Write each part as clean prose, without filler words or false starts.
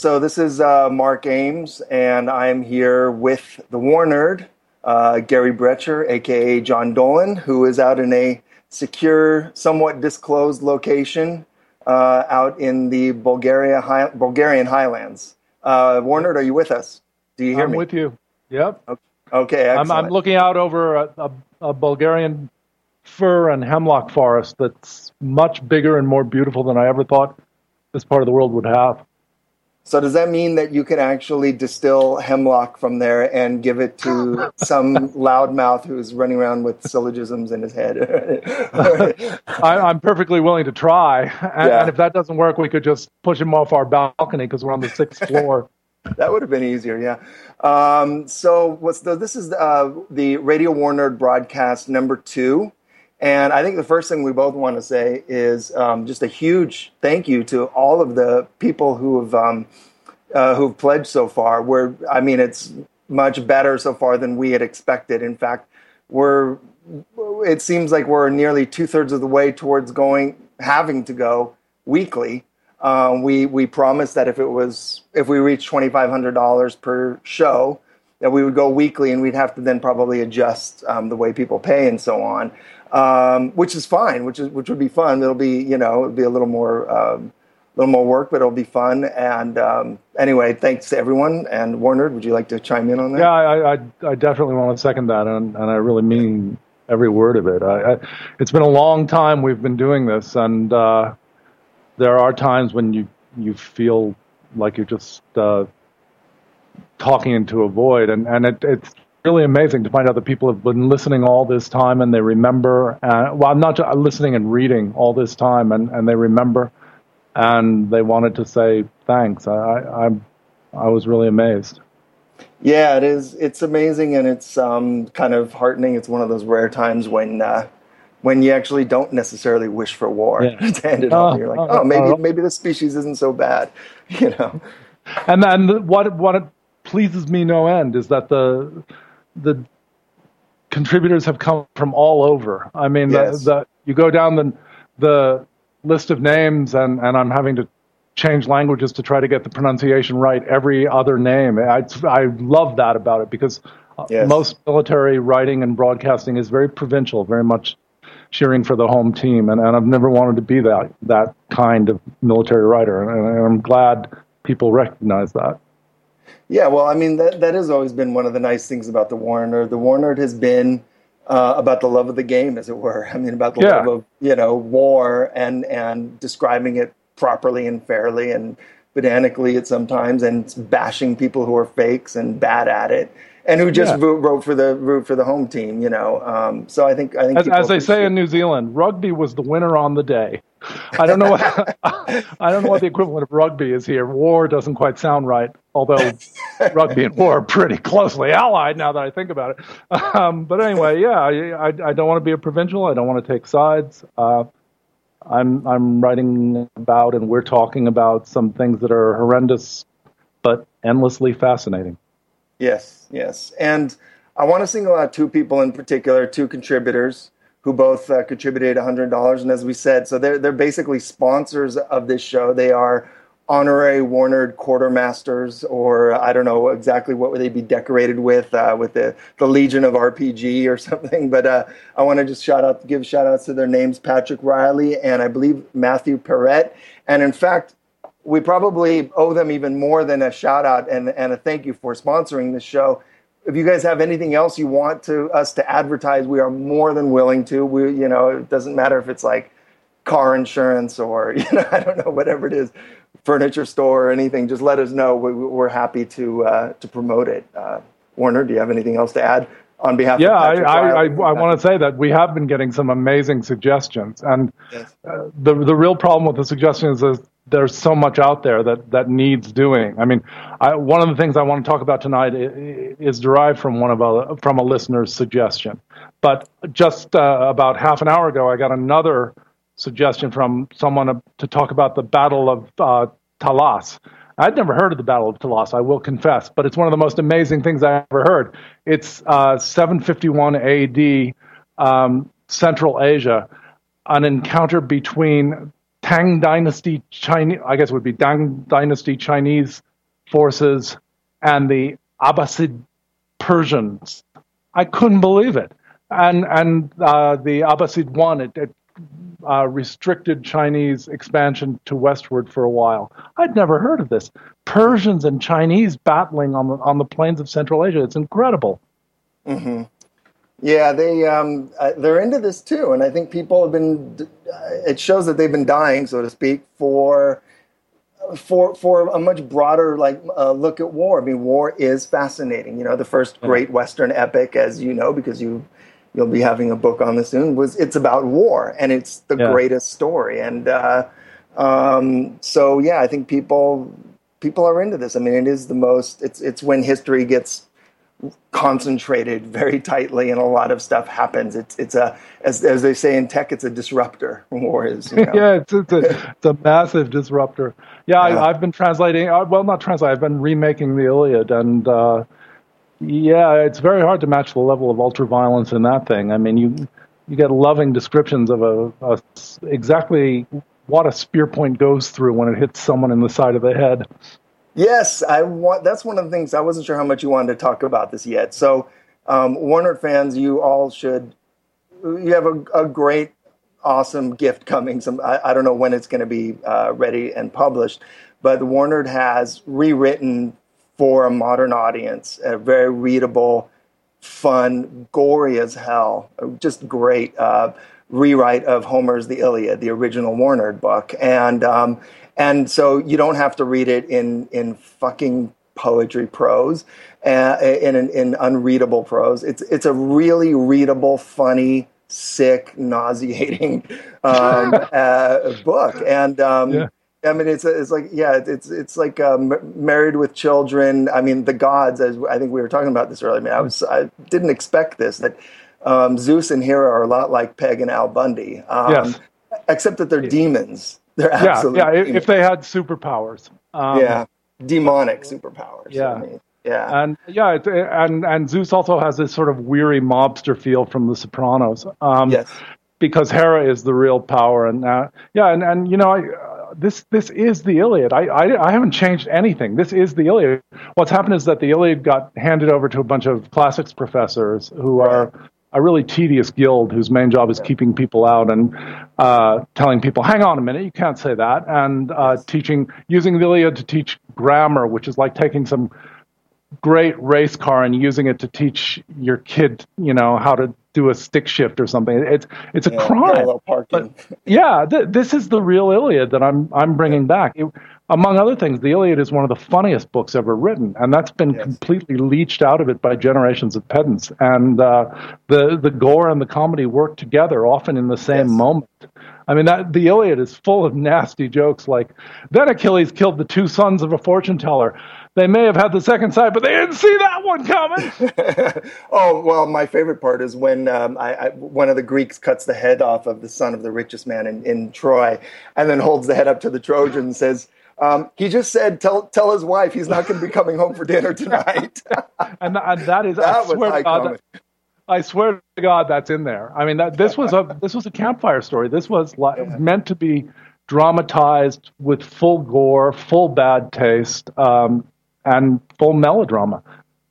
So this is Mark Ames, and I'm here with the War Nerd, Gary Brecher, aka John Dolan, who is out in a secure, somewhat disclosed location out in the Bulgarian highlands. War Nerd, are you with us? Do you hear I'm me? with you. Yep. Okay, excellent. I'm looking out over a Bulgarian fir and hemlock forest that's much bigger and more beautiful than I ever thought this part of the world would have. So does that mean that you can actually distill hemlock from there and give it to some loudmouth who's running around with syllogisms in his head? I'm perfectly willing to try. And Yeah, if that doesn't work, we could just push him off our balcony because we're on the sixth floor. that would have been easier. Yeah. This is the Radio War Nerd broadcast number 2. And I think the first thing we both want to say is just a huge thank you to all of the people who've pledged so far. It's much better so far than we had expected. In fact, it seems like we're nearly 2/3 of the way towards having to go weekly. We promised that if we reached $2,500 per show, that we would go weekly, and we'd have to then probably adjust the way people pay and so on. Which is fine, which would be fun. It'll be a little more work, but it'll be fun. And anyway, thanks to everyone. And War Nerd, would you like to chime in on that? Yeah, I definitely want to second that, and I really mean every word of it. It's been a long time we've been doing this, and there are times when you feel like you're just talking into a void, and it's really amazing to find out that people have been listening all this time and they remember. I'm not just listening and reading all this time, and they remember, and they wanted to say thanks. I was really amazed. Yeah, it is. It's amazing, and it's kind of heartening. It's one of those rare times when you actually don't necessarily wish for war to end it all. You're like, maybe the species isn't so bad, And then what pleases me no end is that the contributors have come from all over. I mean, yes. You go down the list of names, and I'm having to change languages to try to get the pronunciation right. Every other name. I love that about it, because most military writing and broadcasting is very provincial, very much cheering for the home team. And I've never wanted to be that kind of military writer. And I'm glad people recognize that. Yeah, well, I mean, that has always been one of the nice things about the War Nerd. The War Nerd has been about the love of the game, as it were. I mean, about the love of, war and describing it properly and fairly and pedantically at sometimes, and bashing people who are fakes and bad at it, and who just root for the home team. So I think as they say in New Zealand, rugby was the winner on the day. I don't know what the equivalent of rugby is here. War doesn't quite sound right, although rugby and war are pretty closely allied now that I think about it. But anyway, I don't want to be a provincial. I don't want to take sides. I'm writing about, and we're talking about, some things that are horrendous but endlessly fascinating. Yes. And I want to single out 2 people in particular, 2 contributors who both contributed $100. And as we said, so they're basically sponsors of this show. They are honorary War Nerd quartermasters, or I don't know exactly what would they be decorated with the Legion of RPG or something. But I want to just give shout outs to their names: Patrick Riley and I believe Matthew Perrett. And in fact, we probably owe them even more than a shout out and a thank you for sponsoring this show. If you guys have anything else you want us to advertise, we are more than willing to. It doesn't matter if it's like car insurance or I don't know, whatever it is, furniture store or anything. Just let us know. We're happy to promote it. Warner, do you have anything else to add on behalf of Patrick Riley? I want to say that we have been getting some amazing suggestions, and the real problem with the suggestions is there's so much out there that needs doing. I mean, one of the things I want to talk about tonight is derived from from a listener's suggestion. But just about half an hour ago, I got another suggestion from someone to talk about the Battle of Talas. I'd never heard of the Battle of Talas, I will confess, but it's one of the most amazing things I ever heard. It's 751 AD, Central Asia, an encounter between Tang Dynasty Chinese, I guess it would be Tang Dynasty Chinese forces and the Abbasid Persians. I couldn't believe it. And the Abbasid won. It restricted Chinese expansion to westward for a while. I'd never heard of this. Persians and Chinese battling on the plains of Central Asia. It's incredible. Mm-hmm. Yeah, they're into this too, and I think people have been. It shows that they've been dying, so to speak, for a much broader look at war. I mean, war is fascinating. You know, the first great Western epic, as you know, because you'll be having a book on this soon. It's about war, and it's the greatest story. And so yeah, I think people are into this. I mean, it is the most. It's when history gets concentrated very tightly and a lot of stuff happens. It's as they say in tech, it's a disruptor. War is, you know? Yeah, it's a massive disruptor. I've been translating, not translating, I've been remaking the Iliad, and it's very hard to match the level of ultra-violence in that thing. I mean, you get loving descriptions of exactly what a spear point goes through when it hits someone in the side of the head. Yes, that's one of the things. I wasn't sure how much you wanted to talk about this yet. So, Warner fans, you all should. You have a great, awesome gift coming. I don't know when it's going to be ready and published, but Warner has rewritten for a modern audience a very readable, fun, gory as hell, just great rewrite of Homer's The Iliad, the original Warner book, and so you don't have to read it in fucking poetry prose, in unreadable prose. It's a really readable, funny, sick, nauseating book. And I mean, it's like Married with Children. I mean, the gods, as I think we were talking about this earlier. I mean, I didn't expect this, that Zeus and Hera are a lot like Peg and Al Bundy, except that they're demons. They're absolutely demons. If they had superpowers. Demonic superpowers. Yeah. I mean, and Zeus also has this sort of weary mobster feel from The Sopranos. Because Hera is the real power, and you know, this is the Iliad. I haven't changed anything. This is the Iliad. What's happened is that the Iliad got handed over to a bunch of classics professors who are a really tedious guild whose main job is keeping people out and telling people, hang on a minute, you can't say that, and using the Iliad to teach grammar, which is like taking some great race car and using it to teach your kid, you know, how to do a stick shift or something. It's a crime. But, this is the real Iliad that I'm bringing back. Among other things, the Iliad is one of the funniest books ever written, and that's been completely leached out of it by generations of pedants. And the gore and the comedy work together, often in the same moment. I mean, the Iliad is full of nasty jokes like, then Achilles killed the two sons of a fortune teller. They may have had the second sight, but they didn't see that one coming. Oh, well, my favorite part is when one of the Greeks cuts the head off of the son of the richest man in Troy, and then holds the head up to the Trojan and says, he just said, tell his wife he's not going to be coming home for dinner tonight. and that is, I swear to God, that's in there. I mean, this was a campfire story. This was meant to be dramatized with full gore, full bad taste, and full melodrama.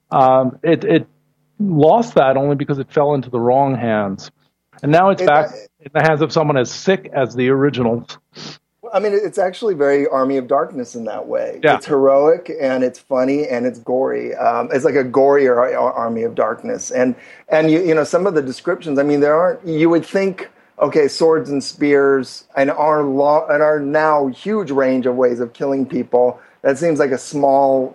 It lost that only because it fell into the wrong hands. And now it's back in the hands of someone as sick as the originals. I mean, it's actually very Army of Darkness in that way. Yeah. It's heroic, and it's funny, and it's gory. It's like a gorier Army of Darkness. And you know, some of the descriptions, I mean, you would think, okay, swords and spears, and our now huge range of ways of killing people, that seems like a small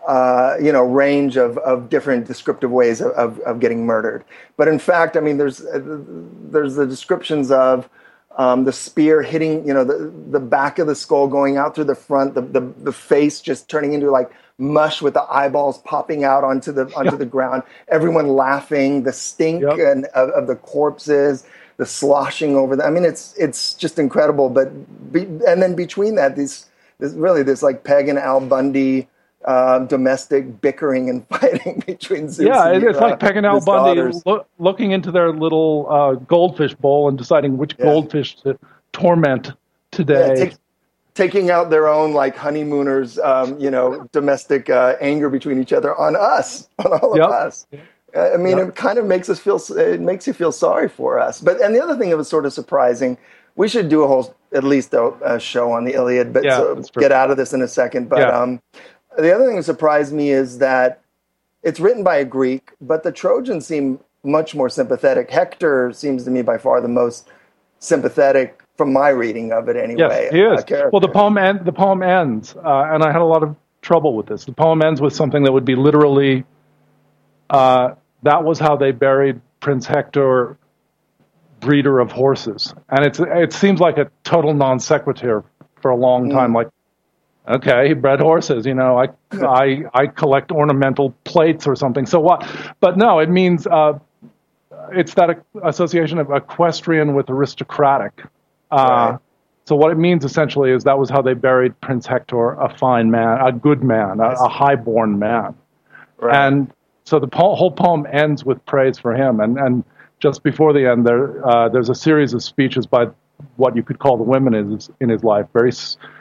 range of different descriptive ways of getting murdered. But in fact, I mean, there's the descriptions of the spear hitting, you know, the back of the skull going out through the front, the face just turning into like mush with the eyeballs popping out onto the ground, everyone laughing, the stink and of the corpses, the sloshing over them. I mean, it's just incredible. And then between that, this like Peg and Al Bundy domestic bickering and fighting between Zeus and it's like Peg and Al Bundy looking into their little goldfish bowl and deciding which goldfish to torment today. taking out their own like honeymooners, domestic anger between each other on us, on all of us. I mean, it kind of makes it makes you feel sorry for us. And the other thing that was sort of surprising, we should do at least a show on the Iliad, but get out of this in a second. But the other thing that surprised me is that it's written by a Greek, but the Trojans seem much more sympathetic. Hector seems to me by far the most sympathetic from my reading of it anyway. Yes, he is. Well, the poem ends, and I had a lot of trouble with this. The poem ends with something that would be literally, that was how they buried Prince Hector, breeder of horses. And it seems like a total non sequitur for a long time. Like, okay, he bred horses, I collect ornamental plates or something. So what? But no, it means, it's that association of equestrian with aristocratic. Right. So what it means essentially is that was how they buried Prince Hector, a fine man, a good man, a highborn man. Right. And so the whole poem ends with praise for him. And just before the end, there's a series of speeches by what you could call the women in his life, very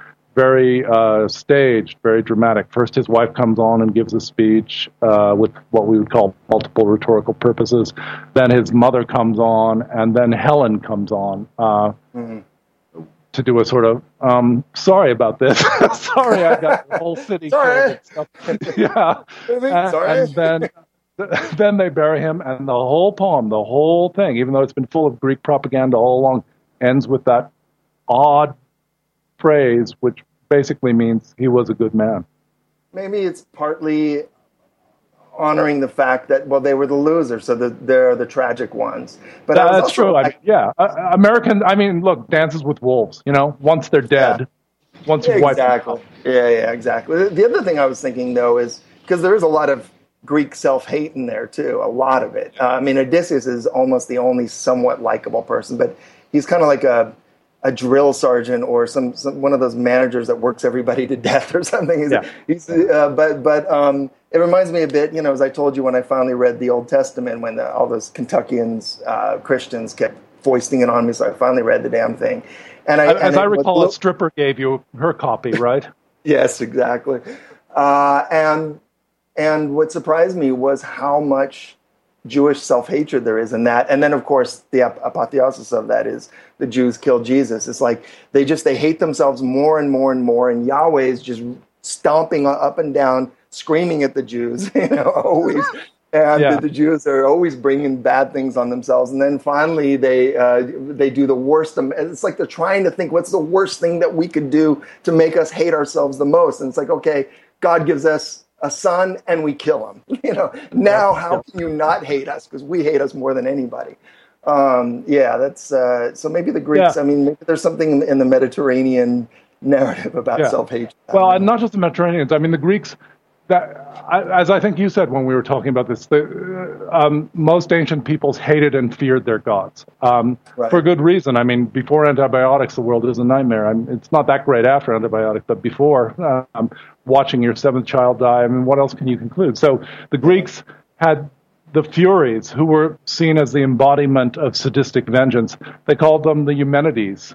staged, very dramatic. First, his wife comes on and gives a speech with what we would call multiple rhetorical purposes. Then his mother comes on, and then Helen comes on to do a sort of, sorry about this. Sorry, I got the whole city. Sorry. Yeah. Sorry. And then they bury him, and the whole poem, the whole thing, even though it's been full of Greek propaganda all along, ends with that odd phrase, which basically means he was a good man. Maybe it's partly honoring the fact that, well, they were the losers, so they're the tragic ones. But that's true. Look, Dances with Wolves, once they're dead, once you've wiped them out. Yeah, exactly. The other thing I was thinking, though, is because there is a lot of Greek self-hate in there, too, a lot of it. Odysseus is almost the only somewhat likable person, but he's kind of like a drill sergeant or some one of those managers that works everybody to death or something. But it reminds me a bit, as I told you when I finally read the Old Testament, when all those Kentuckians, Christians kept foisting it on me, so I finally read the damn thing. And I recall, a stripper gave you her copy, right? Yes, exactly. And what surprised me was how much Jewish self-hatred there is in that. And then, of course, the apotheosis of that is the Jews killed Jesus. It's like they hate themselves more and more and more, and Yahweh is just stomping up and down, screaming at the Jews, always. And the Jews are always bringing bad things on themselves. And then finally they do the worst. It's like they're trying to think, what's the worst thing that we could do to make us hate ourselves the most? And it's like, okay, God gives us a son and we kill him. Now how can you not hate us? Because we hate us more than anybody. That's so maybe the Greeks, maybe there's something in the Mediterranean narrative about self-hatred. Well, and not just the Mediterraneans. The Greeks, as I think you said when we were talking about this, most ancient peoples hated and feared their gods for good reason. Before antibiotics, the world is a nightmare. It's not that great after antibiotics, but before, watching your seventh child die, what else can you conclude? So the Greeks had the Furies, who were seen as the embodiment of sadistic vengeance. They called them the Eumenides,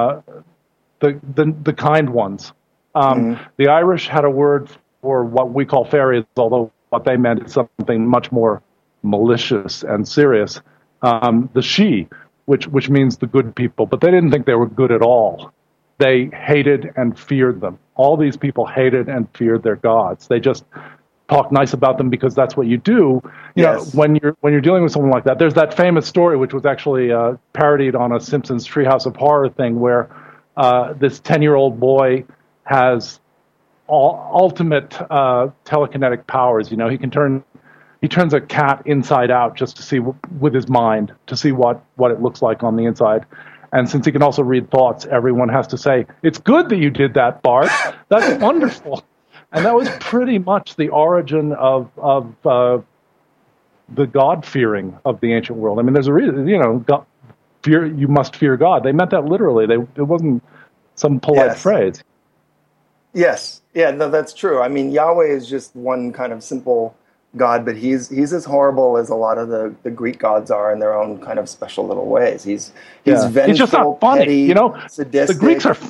the kind ones. The Irish had a word for what we call fairies, although what they meant is something much more malicious and serious. The Sidhe, which means the good people, but they didn't think they were good at all. They hated and feared them. All these people hated and feared their gods. They just talk nice about them because that's what you do. You know, when you're dealing with someone like that. There's that famous story, which was actually parodied on a Simpsons Treehouse of Horror thing, where this 10-year-old boy has ultimate telekinetic powers. You know, he turns a cat inside out just to see with his mind to see what it looks like on the inside. And since he can also read thoughts, everyone has to say, "It's good that you did that, Bart. That's wonderful." And that was pretty much the origin of the God-fearing of the ancient world. I mean, there's a reason, God, you must fear God. They meant that literally. It wasn't some polite phrase. Yes. Yeah, no, that's true. I mean, Yahweh is just one kind of simple God, but he's as horrible as a lot of the Greek gods are in their own kind of special little ways. He's vengeful, he's just not funny, petty, sadistic. The Greeks are funny.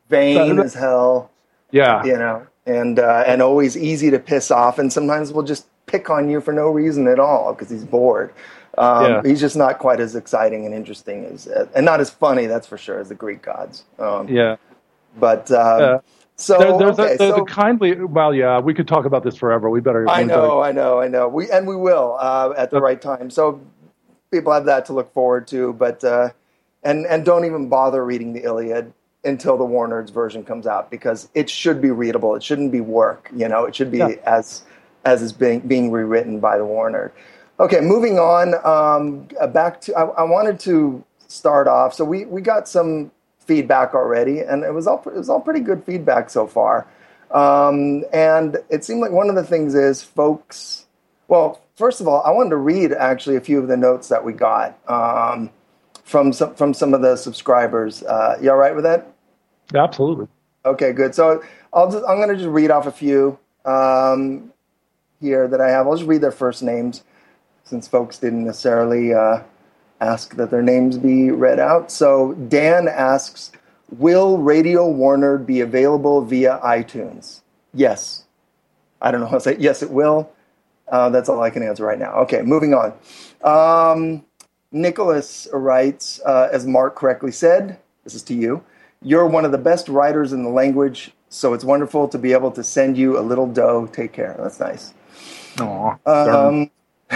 vain as hell. Yeah. And always easy to piss off, and sometimes will just pick on you for no reason at all because he's bored. He's just not quite as exciting and interesting and not as funny, that's for sure, as the Greek gods. But so there's a kindly. Well, yeah, we could talk about this forever. We better. I know. We will at the right time. So people have that to look forward to. But and don't even bother reading the Iliad until the War Nerds version comes out, because it should be readable. It shouldn't be work. It should be as is being rewritten by the War Nerd. Okay, moving on. Back to I wanted to start off. So we got some feedback already, and it was all pretty good feedback so far. And it seemed like one of the things is folks. Well, first of all, I wanted to read actually a few of the notes that we got from some of the subscribers. You all right with that? Absolutely. Okay, good. So I'm going to just read off a few here that I have. I'll just read their first names, since folks didn't necessarily ask that their names be read out. So Dan asks, will Radio War Nerd be available via iTunes? Yes. I don't know how to say it. Yes, it will. That's all I can answer right now. Okay, moving on. Nicholas writes, as Mark correctly said, this is to you, you're one of the best writers in the language, so it's wonderful to be able to send you a little dough. Take care. That's nice. Aww.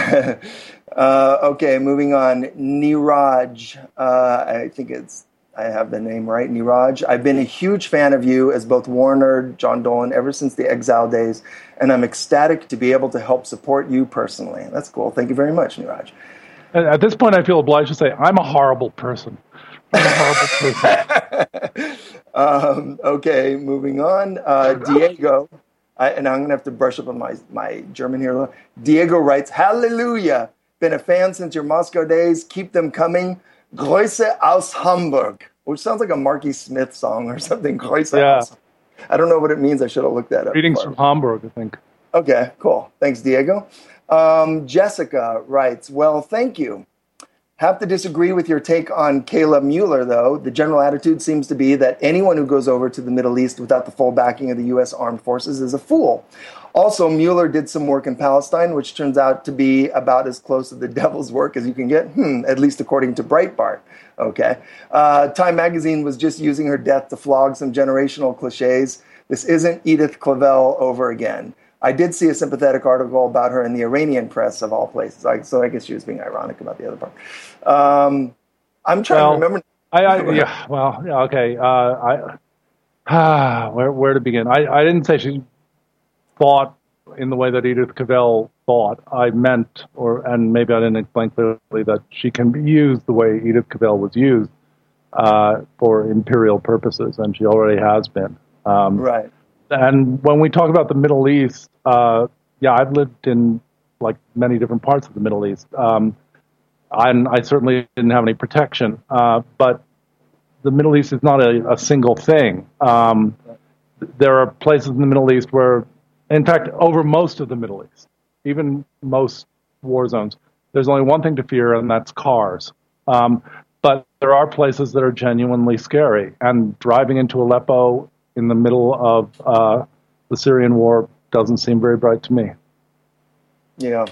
Okay, moving on. Niraj, I have the name right, Niraj. I've been a huge fan of you as both War Nerd, John Dolan, ever since the Exile days, and I'm ecstatic to be able to help support you personally. That's cool. Thank you very much, Niraj. At this point, I feel obliged to say, I'm a horrible person. Okay, moving on. Diego, and I'm going to have to brush up on my German here. Diego writes, Hallelujah. Been a fan since your Moscow days. Keep them coming. Grüße aus Hamburg, which sounds like a Marky Smith song or something. Grüße aus. I don't know what it means. I should have looked that up. Greetings from Hamburg, I think. Okay, cool. Thanks, Diego. Jessica writes, well, thank you. Have to disagree with your take on Kayla Mueller, though. The general attitude seems to be that anyone who goes over to the Middle East without the full backing of the U.S. Armed Forces is a fool. Also, Mueller did some work in Palestine, which turns out to be about as close to the devil's work as you can get, at least according to Breitbart. Okay. Time magazine was just using her death to flog some generational cliches. This isn't Edith Clavell over again. I did see a sympathetic article about her in the Iranian press, of all places. So I guess she was being ironic about the other part. I'm trying to remember. Okay. Where to begin? I didn't say she thought in the way that Edith Cavell thought. I meant, and maybe I didn't explain clearly, that she can be used the way Edith Cavell was used for imperial purposes, and she already has been. Right. And when we talk about the Middle East, I've lived in like many different parts of the Middle East. And I certainly didn't have any protection. But the Middle East is not a single thing. There are places in the Middle East where, in fact, over most of the Middle East, even most war zones, there's only one thing to fear, and that's cars. But there are places that are genuinely scary. And driving into Aleppo in the middle of the Syrian war doesn't seem very bright to me. Yeah.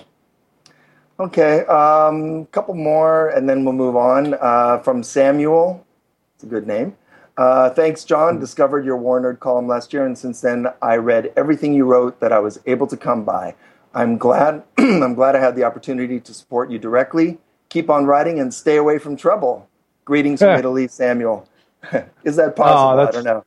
Okay. Couple more, and then we'll move on. From Samuel. It's a good name. Thanks, John. Discovered your War Nerd column last year, and since then I read everything you wrote that I was able to come by. I'm glad I had the opportunity to support you directly. Keep on writing and stay away from trouble. Greetings from Italy, Samuel. Is that possible? I don't know.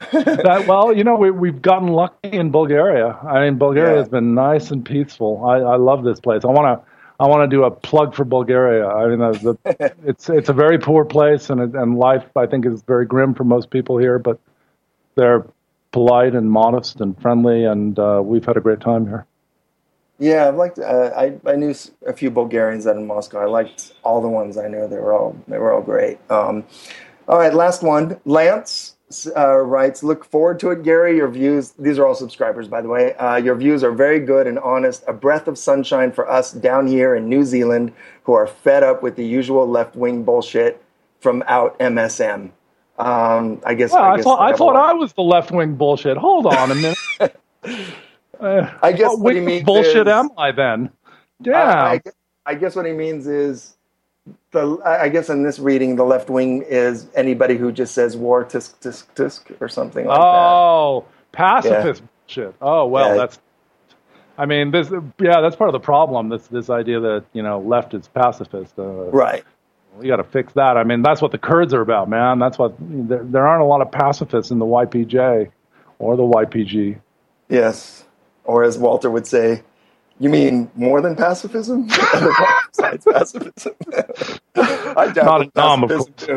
We've gotten lucky in Bulgaria. I mean, Bulgaria has been nice and peaceful. I love this place. I want to do a plug for Bulgaria. I mean, it's a very poor place, and life, I think, is very grim for most people here. But they're polite and modest and friendly, and we've had a great time here. Yeah, I've liked. I knew a few Bulgarians that in Moscow. I liked all the ones I knew. They were all great. All right, last one. Lance writes, look forward to it, Gary. Your views, these are all subscribers, by the way. Your views are very good and honest. A breath of sunshine for us down here in New Zealand who are fed up with the usual left-wing bullshit from out MSM. I guess. Well, I thought I was the left wing bullshit. Hold on a minute. I guess what he which means bullshit is, am I then? Damn. I guess what he means is I guess in this reading, the left wing is anybody who just says war, tisk, tisk, tisk, or something like that. Oh, pacifist bullshit. Oh, well, Yeah. I mean, that's part of the problem, this idea that, left is pacifist. Right. We got to fix that. I mean, that's what the Kurds are about, man. That's what, there aren't a lot of pacifists in the YPJ or the YPG. Yes. Or as Walter would say, you mean more than pacifism? Besides pacifism? I doubt pacifism too.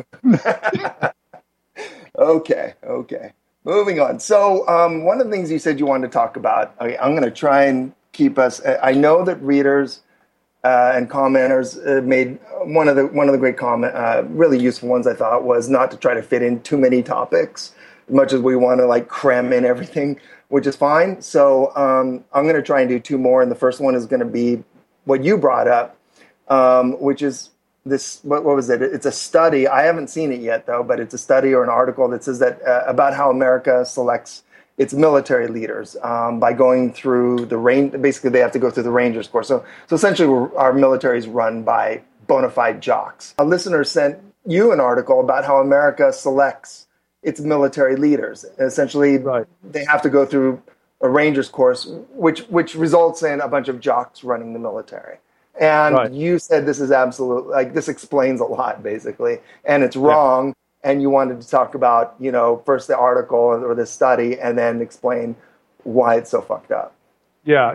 Okay. Moving on. So one of the things you said you wanted to talk about, I'm going to try and keep us. I know that readers and commenters made one of the great really useful ones I thought was not to try to fit in too many topics, as much as we want to like cram in everything, which is fine. So I'm going to try and do two more, and the first one is going to be what you brought up, which is this. What was it? It's a study. I haven't seen it yet, though, but it's a study or an article that says that about how America selects its military leaders by going through the range. Basically, they have to go through the Rangers course. So essentially, our military is run by bona fide jocks. A listener sent you an article about how America selects its military leaders. Essentially, right. They have to go through a Rangers course, which results in a bunch of jocks running the military. And right. You said this is this explains a lot, basically, and it's wrong. Yeah. And you wanted to talk about, first the article or the study, and then explain why it's so fucked up. Yeah.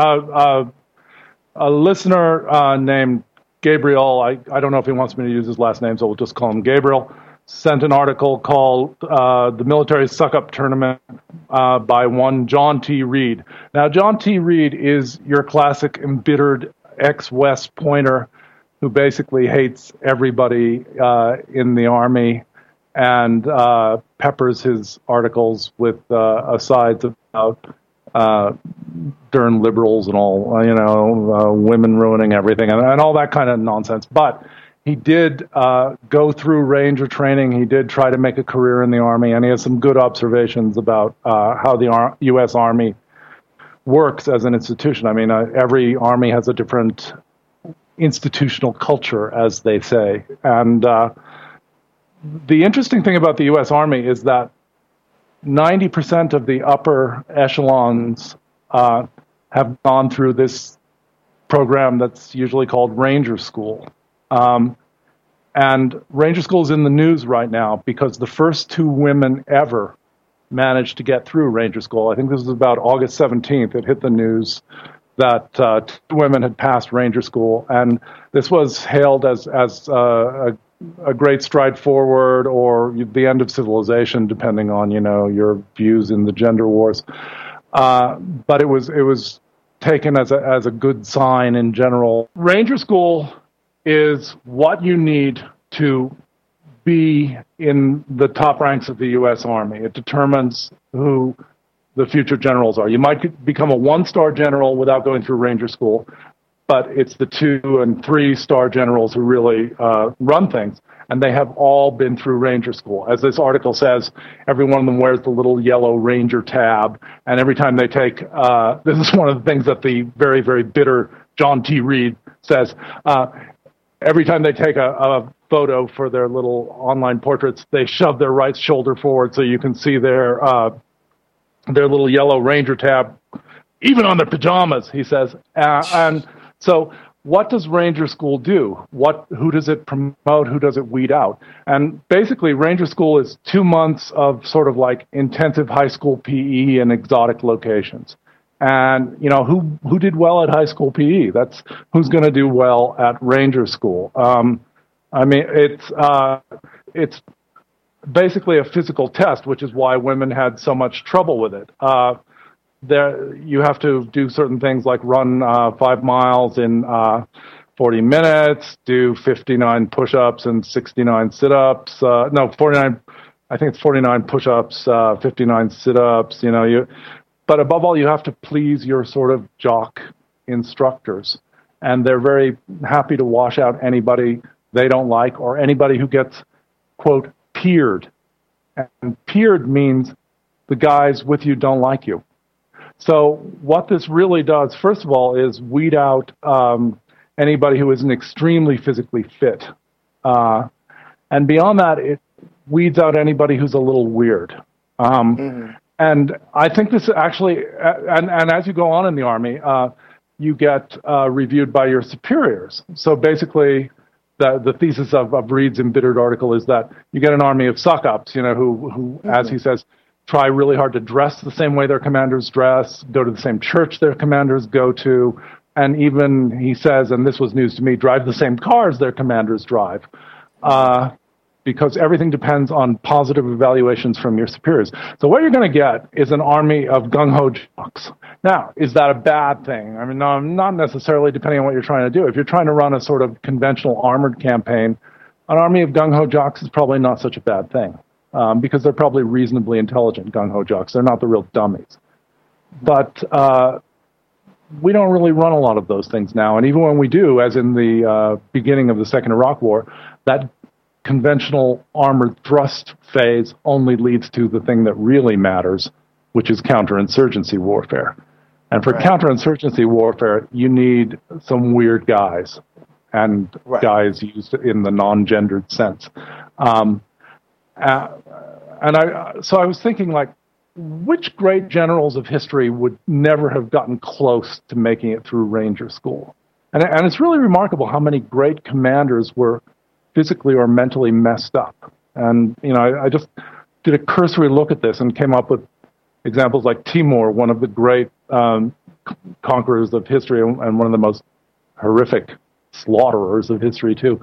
A listener named Gabriel, I don't know if he wants me to use his last name, so we'll just call him Gabriel, sent an article called The Military Suck-Up Tournament by one John T. Reed. Now, John T. Reed is your classic embittered ex-West Pointer who basically hates everybody in the Army and peppers his articles with asides about darn liberals and all, women ruining everything and all that kind of nonsense. But he did go through Ranger training. He did try to make a career in the Army, and he has some good observations about how the U.S. Army works as an institution. I mean, every Army has a different institutional culture, as they say. And the interesting thing about the U.S. Army is that 90% of the upper echelons have gone through this program that's usually called Ranger School. And Ranger School is in the news right now because the first two women ever managed to get through Ranger School. I think this was about August 17th. It hit the news that two women had passed Ranger School, and this was hailed as a great stride forward or the end of civilization, depending on your views in the gender wars. But it was taken as a good sign in general. Ranger School is what you need to be in the top ranks of the U.S. Army. It determines who the future generals are. You might become a one-star general without going through Ranger School, but it's the 2- and 3-star generals who really run things, and they have all been through Ranger School. As this article says, every one of them wears the little yellow Ranger tab, and every time they take, this is one of the things that the very, very bitter John T. Reed says, every time they take a photo for their little online portraits, they shove their right shoulder forward so you can see their little yellow Ranger tab, even on their pajamas, he says. And so what does Ranger School do? Who does it promote? Who does it weed out? And basically, Ranger School is 2 months of sort of like intensive high school PE in exotic locations. And, who did well at high school PE? That's who's going to do well at Ranger School. I mean, it's basically a physical test, which is why women had so much trouble with it. You have to do certain things like run 5 miles in 40 minutes, do 59 push-ups and 69 sit-ups. 49. I think it's 49 push-ups, 59 sit-ups. But above all, you have to please your sort of jock instructors, and they're very happy to wash out anybody they don't like or anybody who gets, quote, peered And peered means the guys with you don't like you. So what this really does, first of all, is weed out anybody who isn't extremely physically fit. And beyond that, it weeds out anybody who's a little weird. And I think this actually, and as you go on in the Army, you get reviewed by your superiors. So basically, the thesis of Reed's embittered article is that you get an army of suck-ups, who as he says, try really hard to dress the same way their commanders dress, go to the same church their commanders go to, and even, he says, and this was news to me, drive the same cars their commanders drive. Because everything depends on positive evaluations from your superiors. So what you're going to get is an army of gung-ho jocks. Now, is that a bad thing? I mean, no, not necessarily, depending on what you're trying to do. If you're trying to run a sort of conventional armored campaign, an army of gung-ho jocks is probably not such a bad thing, because they're probably reasonably intelligent gung-ho jocks. They're not the real dummies. But we don't really run a lot of those things now. And even when we do, as in the beginning of the Second Iraq War, that conventional armored thrust phase only leads to the thing that really matters, which is counterinsurgency warfare. And for counterinsurgency warfare, you need some weird guys, and guys used in the non-gendered sense. So I was thinking, like, which great generals of history would never have gotten close to making it through Ranger School? And it's really remarkable how many great commanders were physically or mentally messed up. And, I just did a cursory look at this and came up with examples like Timur, one of the great conquerors of history and one of the most horrific slaughterers of history, too.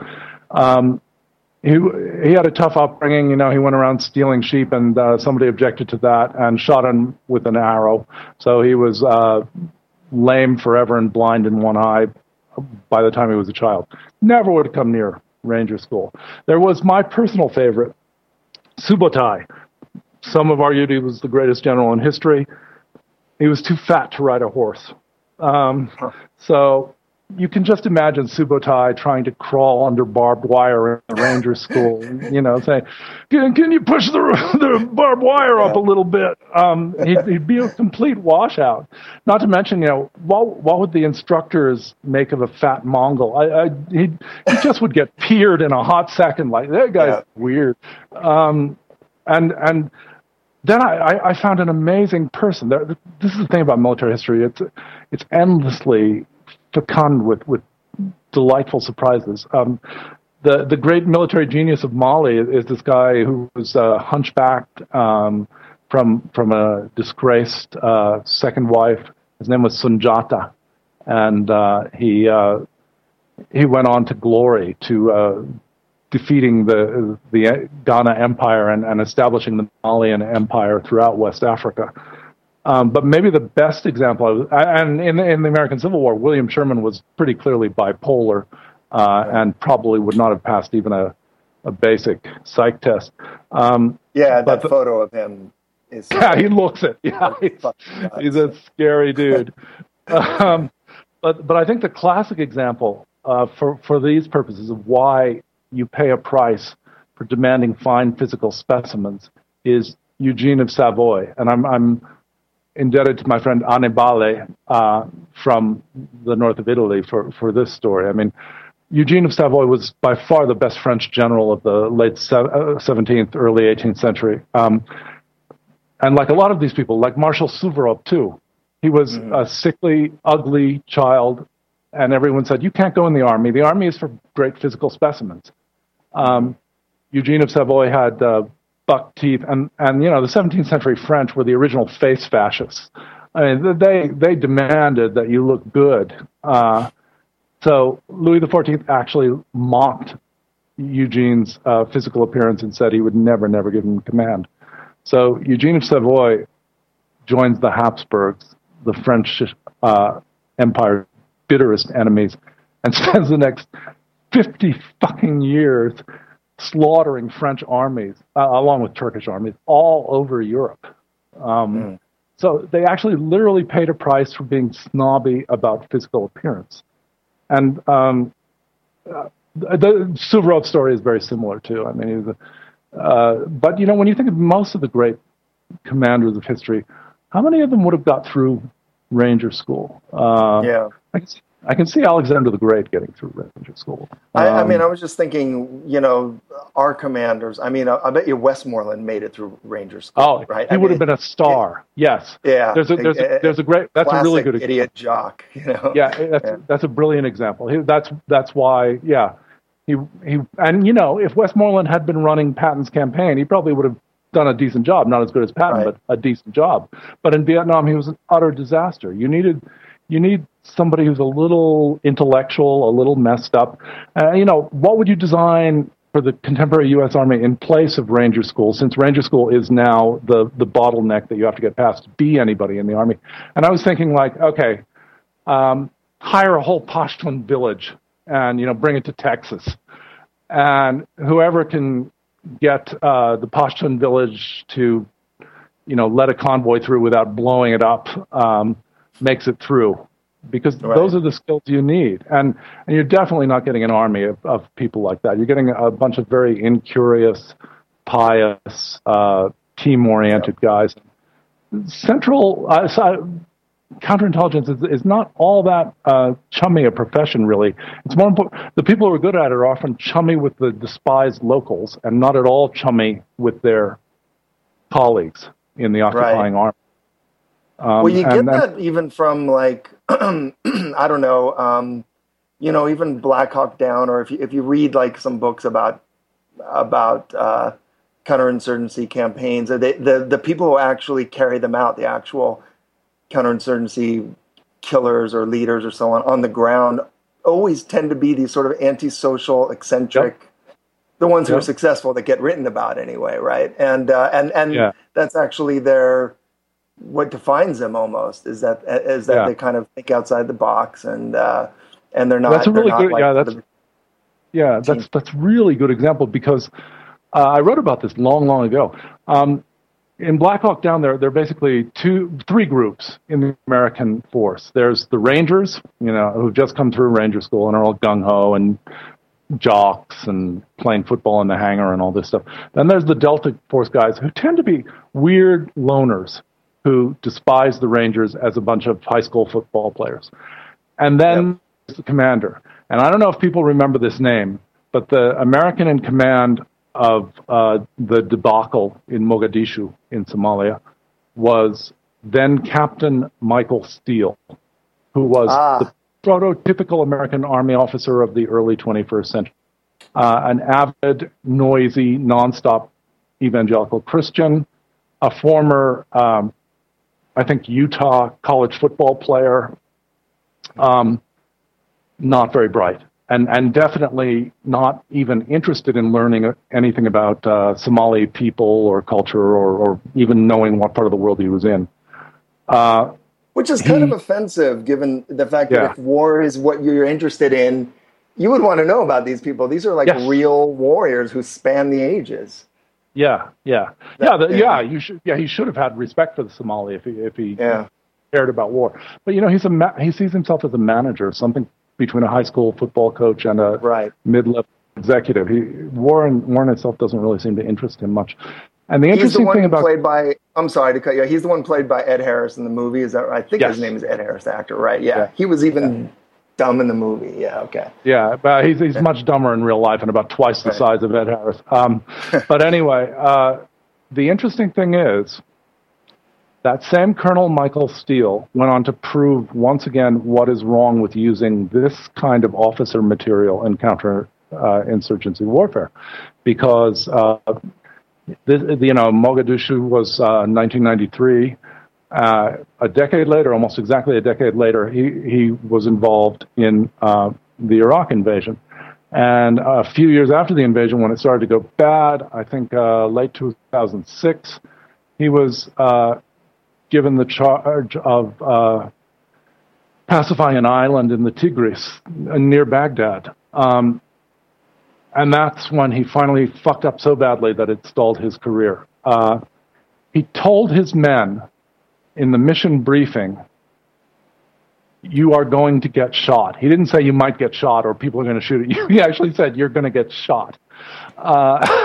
He had a tough upbringing. He went around stealing sheep, and somebody objected to that and shot him with an arrow. So he was lame forever and blind in one eye by the time he was a child. Never would have come near Ranger School. There was my personal favorite, Subotai. Some have argued he was the greatest general in history. He was too fat to ride a horse. So you can just imagine Subotai trying to crawl under barbed wire in the Ranger School, saying, can you push the barbed wire up a little bit? He'd be a complete washout. Not to mention, what would the instructors make of a fat Mongol? He just would get peered in a hot second, like, that guy's weird. And then I found an amazing person. This is the thing about military history. It's endlessly fecund with delightful surprises. The great military genius of Mali is this guy who was hunchbacked from a disgraced second wife. His name was Sunjata, and he went on to glory, to defeating the Ghana Empire and establishing the Malian Empire throughout West Africa. But maybe the best example, and in the American Civil War, William Sherman was pretty clearly bipolar, and probably would not have passed even a basic psych test. That photo of him is... Yeah, he looks it. Yeah, he's a scary dude. But I think the classic example for these purposes of why you pay a price for demanding fine physical specimens is Eugene of Savoy. And I'm indebted to my friend Annibale from the north of Italy for this story. I mean, Eugene of Savoy was by far the best French general of the late 17th, early 18th century. And like a lot of these people, like Marshal Suvorov too, he was a sickly, ugly child, and everyone said, you can't go in the army. The army is for great physical specimens. Eugene of Savoy had buck teeth, and the 17th century French were the original face fascists. I mean, they demanded that you look good. So Louis XIV actually mocked Eugene's physical appearance and said he would never give him command. So Eugene of Savoy joins the Habsburgs, the French Empire's bitterest enemies, and spends the next 50 fucking years slaughtering French armies, along with Turkish armies, all over Europe. So they actually literally paid a price for being snobby about physical appearance. And the Suvorov story is very similar, too. I mean, he was But, when you think of most of the great commanders of history, how many of them would have got through Ranger School? Yeah. I can see Alexander the Great getting through Ranger School. I mean, I was just thinking, our commanders. I mean, I bet you Westmoreland made it through Ranger School. Oh, right? He would have been a star. Yes. Yeah. There's a great. That's a really good idiot jock. Yeah, that's a brilliant example. That's why. Yeah. He and if Westmoreland had been running Patton's campaign, he probably would have done a decent job. Not as good as Patton, Right. but a decent job. But in Vietnam, he was an utter disaster. You need somebody who's a little intellectual, a little messed up. What would you design for the contemporary U.S. Army in place of Ranger School, since Ranger School is now the bottleneck that you have to get past to be anybody in the Army? And I was thinking, okay, hire a whole Pashtun village and, bring it to Texas. And whoever can get the Pashtun village to, let a convoy through without blowing it up, makes it through, because those are the skills you need. And you're definitely not getting an army of people like that. You're getting a bunch of very incurious, pious, team-oriented guys. Central counterintelligence is not all that chummy a profession, really. It's more important. The people who are good at it are often chummy with the despised locals and not at all chummy with their colleagues in the occupying army. Well, you get that even from I don't know, even Black Hawk Down, or if you read some books about counterinsurgency campaigns, the people who actually carry them out, the actual counterinsurgency killers or leaders or so on the ground, always tend to be these sort of antisocial, eccentric, the ones who are successful that get written about anyway, right? And that's actually what defines them almost is that they kind of think outside the box and they're not. That's a really good. That's really good example, because I wrote about this long ago. In Black Hawk Down, there are basically three groups in the American force. There's the Rangers, who've just come through Ranger School and are all gung ho and jocks and playing football in the hangar and all this stuff. Then there's the Delta Force guys, who tend to be weird loners who despise the Rangers as a bunch of high school football players. And then there's the commander. And I don't know if people remember this name, but the American in command of the debacle in Mogadishu in Somalia was then Captain Michael Steele, who was the prototypical American Army officer of the early 21st century. An avid, noisy, nonstop evangelical Christian, a former I think Utah college football player, not very bright, and definitely not even interested in learning anything about Somali people or culture or even knowing what part of the world he was in. Which is kind of offensive, given the fact that if war is what you're interested in, you would want to know about these people. These are real warriors who span the ages. He should have had respect for the Somali if he cared about war. But he sees himself as a manager, something between a high school football coach and a mid-level executive. War in itself doesn't really seem to interest him much. And the interesting thing about I'm sorry to cut you. He's the one played by Ed Harris in the movie. Is that right? I think his name is Ed Harris, the actor, right? Yeah. He was even dumb in the movie. Yeah, okay. Yeah, but he's much dumber in real life and about twice the size of Ed Harris. But anyway, the interesting thing is that same Colonel Michael Steele went on to prove once again what is wrong with using this kind of officer material in counter-insurgency warfare, because Mogadishu was 1993. A decade later, almost exactly a decade later, he was involved in the Iraq invasion. And a few years after the invasion, when it started to go bad, I think late 2006, he was given the charge of pacifying an island in the Tigris near Baghdad. And that's when he finally fucked up so badly that it stalled his career. He told his men in the mission briefing, you are going to get shot. He didn't say you might get shot or people are going to shoot at you. He actually said you're going to get shot.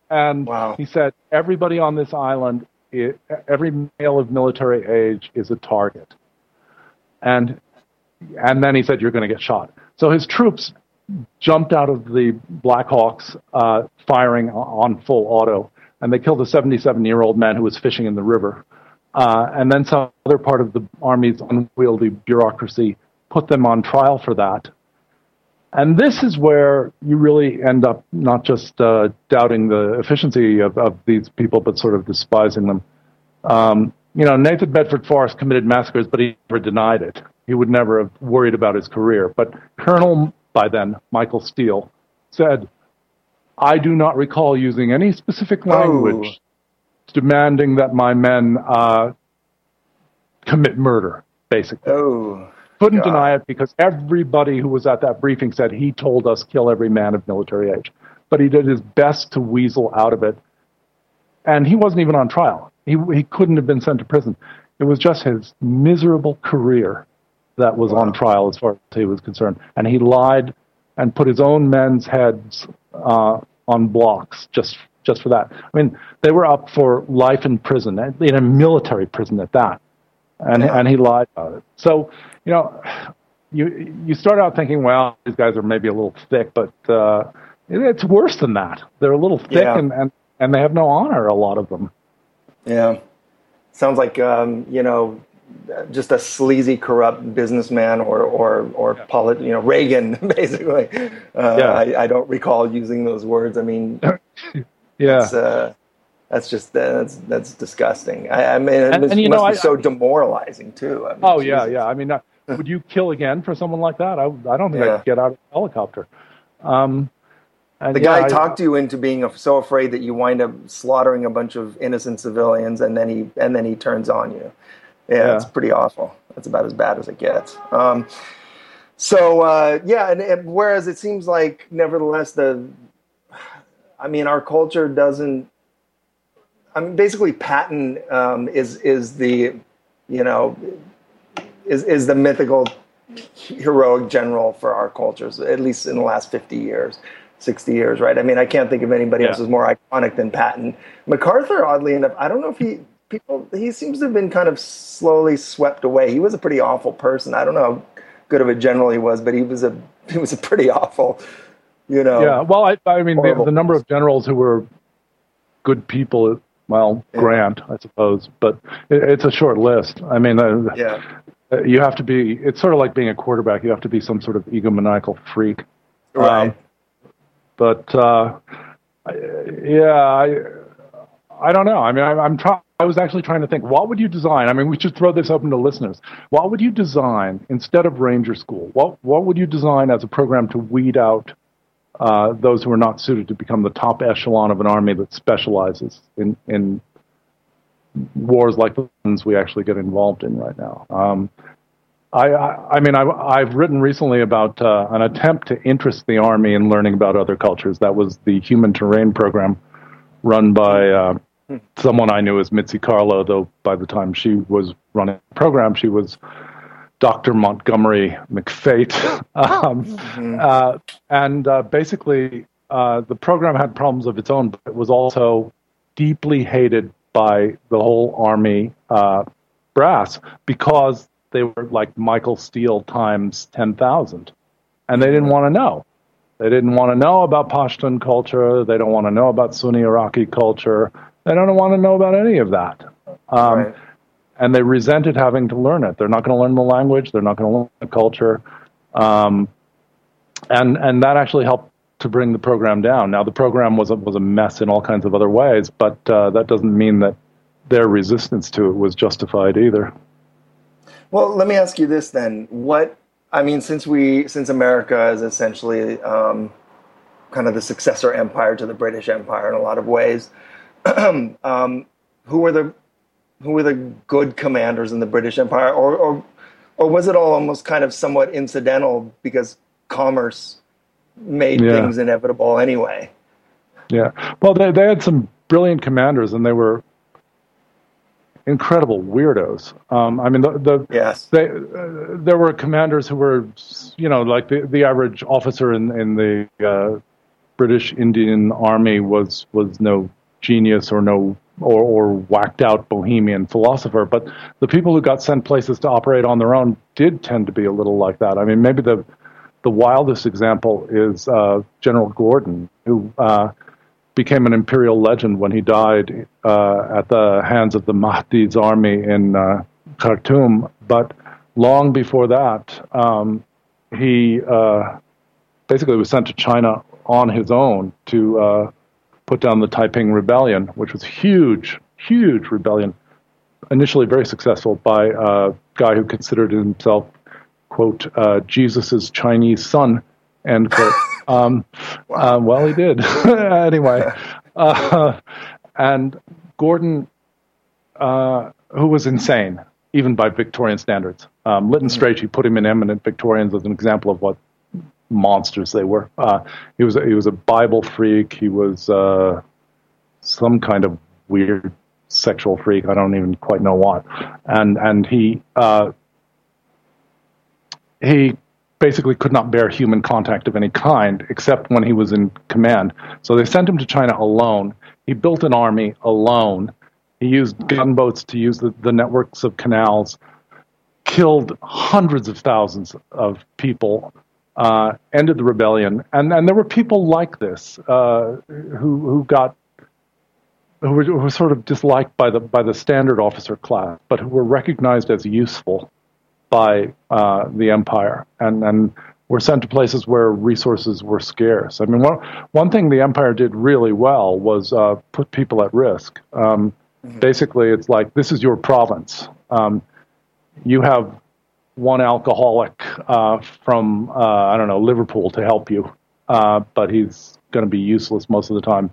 And wow. he said, everybody on this island, every male of military age is a target. And then he said, you're going to get shot. So his troops jumped out of the Black Hawks, firing on full auto, and they killed a 77-year-old man who was fishing in the river. And then some other part of the Army's unwieldy bureaucracy put them on trial for that. And this is where you really end up not just doubting the efficiency of these people, but sort of despising them. Nathan Bedford Forrest committed massacres, but he never denied it. He would never have worried about his career. But Colonel, by then, Michael Steele, said, I do not recall using any specific language demanding that my men commit murder, basically. Couldn't deny it because everybody who was at that briefing said he told us kill every man of military age. But he did his best to weasel out of it. And he wasn't even on trial. He couldn't have been sent to prison. It was just his miserable career that was on trial as far as he was concerned. And he lied and put his own men's heads on blocks just for that. I mean, they were up for life in prison, in a military prison at that. And he lied about it. So, you start out thinking, well, these guys are maybe a little thick, but it's worse than that. They're a little thick and they have no honor, a lot of them. Yeah. Sounds like, just a sleazy, corrupt businessman or Reagan, basically. I don't recall using those words. I mean, that's disgusting. I mean, it must be so demoralizing too. I mean, Jesus. I mean, would you kill again for someone like that? I don't think I'd get out of a helicopter. The guy talked you into being so afraid that you wind up slaughtering a bunch of innocent civilians, and then he turns on you. Yeah, it's pretty awful. That's about as bad as it gets. And whereas it seems like, nevertheless, our culture doesn't. I mean, basically, Patton is the mythical heroic general for our cultures, at least in the last 50 years. 60 years, right? I mean, I can't think of anybody else who's more iconic than Patton. MacArthur, oddly enough, I don't know if he seems to have been kind of slowly swept away. He was a pretty awful person. I don't know how good of a general he was, but he was a pretty awful, Yeah, well, I mean, the number of generals who were good people, Grant, I suppose, but it's a short list. I mean, you have to be, it's sort of like being a quarterback. You have to be some sort of egomaniacal freak. Right. I don't know. I mean, I was actually trying to think, what would you design? I mean, we should throw this open to listeners. What would you design instead of Ranger School? What would you design as a program to weed out those who are not suited to become the top echelon of an army that specializes in wars like the ones we actually get involved in right now? I've written recently about an attempt to interest the Army in learning about other cultures. That was the Human Terrain program run by someone I knew as Mitzi Carlo, though by the time she was running the program, she was Dr. Montgomery McFate. Basically, the program had problems of its own, but it was also deeply hated by the whole Army brass because they were like Michael Steele times 10,000. And they didn't want to know. They didn't want to know about Pashtun culture. They don't want to know about Sunni Iraqi culture. They don't want to know about any of that. Right. And they resented having to learn it. They're not going to learn the language. They're not going to learn the culture. And that actually helped to bring the program down. Now, the program was a mess in all kinds of other ways, but that doesn't mean that their resistance to it was justified either. Well, let me ask you this then. Since America is essentially kind of the successor empire to the British Empire in a lot of ways, who were the good commanders in the British Empire, or was it all almost kind of somewhat incidental because commerce made things inevitable anyway? Yeah. Well, they had some brilliant commanders, and they were incredible weirdos. There were commanders who were, like the average officer in the British Indian Army was no genius or whacked out bohemian philosopher, but the people who got sent places to operate on their own did tend to be a little like that. I mean, maybe the wildest example is General Gordon, who became an imperial legend when he died at the hands of the Mahdi's army in Khartoum. But long before that, he basically was sent to China on his own to put down the Taiping Rebellion, which was a huge rebellion, initially very successful by a guy who considered himself, quote, Jesus's Chinese son, end quote. Well, he did. Anyway. And Gordon, who was insane, even by Victorian standards. Lytton Strachey put him in Eminent Victorians as an example of what monsters they were. He was a Bible freak. He was some kind of weird sexual freak. I don't even quite know what. And he basically could not bear human contact of any kind except when he was in command. So they sent him to China alone. He built an army alone. He used gunboats to use the networks of canals, killed hundreds of thousands of people, ended the rebellion. And there were people like this who were sort of disliked by the standard officer class, but who were recognized as useful by the empire, and were sent to places where resources were scarce. I mean, one thing the empire did really well was put people at risk. Basically, it's like, this is your province. You have one alcoholic from, I don't know, Liverpool to help you, but he's going to be useless most of the time.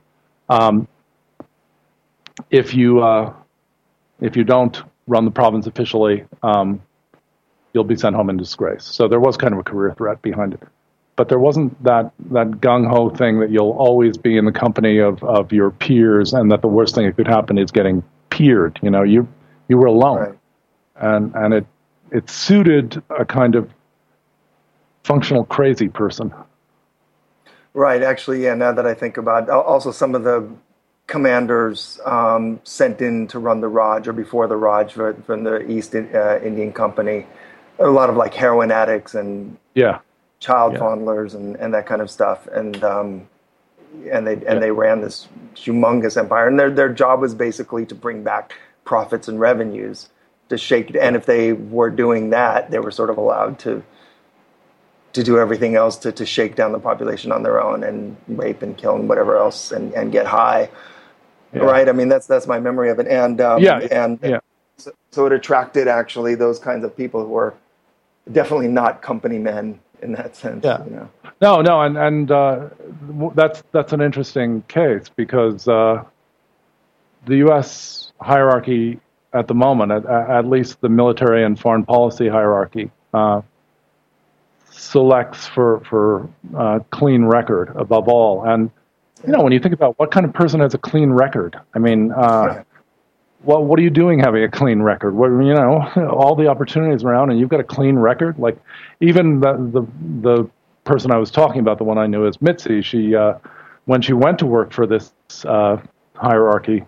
If you don't run the province officially, you'll be sent home in disgrace. So there was kind of a career threat behind it. But there wasn't that gung-ho thing that you'll always be in the company of your peers, and that the worst thing that could happen is getting peered. You know, you were alone. Right. And it suited a kind of functional crazy person. Right, actually, yeah, now that I think about it. Also some of the commanders sent in to run the Raj, or before the Raj, from the East Indian Company, a lot of like heroin addicts and child fondlers and that kind of stuff, and they ran this humongous empire, and their job was basically to bring back profits and revenues to shake. And if they were doing that, they were sort of allowed to do everything else to shake down the population on their own, and rape and kill and whatever else, and get high. Yeah. Right. I mean, that's my memory of it. And so it attracted actually those kinds of people who were definitely not company men in that sense. Yeah. You know? No, and that's an interesting case, because the U.S. hierarchy at the moment, at least the military and foreign policy hierarchy, selects for clean record above all. And you know, when you think about what kind of person has a clean record, I mean, well, what are you doing having a clean record? You know, all the opportunities around, and you've got a clean record. Like, even the person I was talking about, the one I knew as Mitzi, she when she went to work for this hierarchy,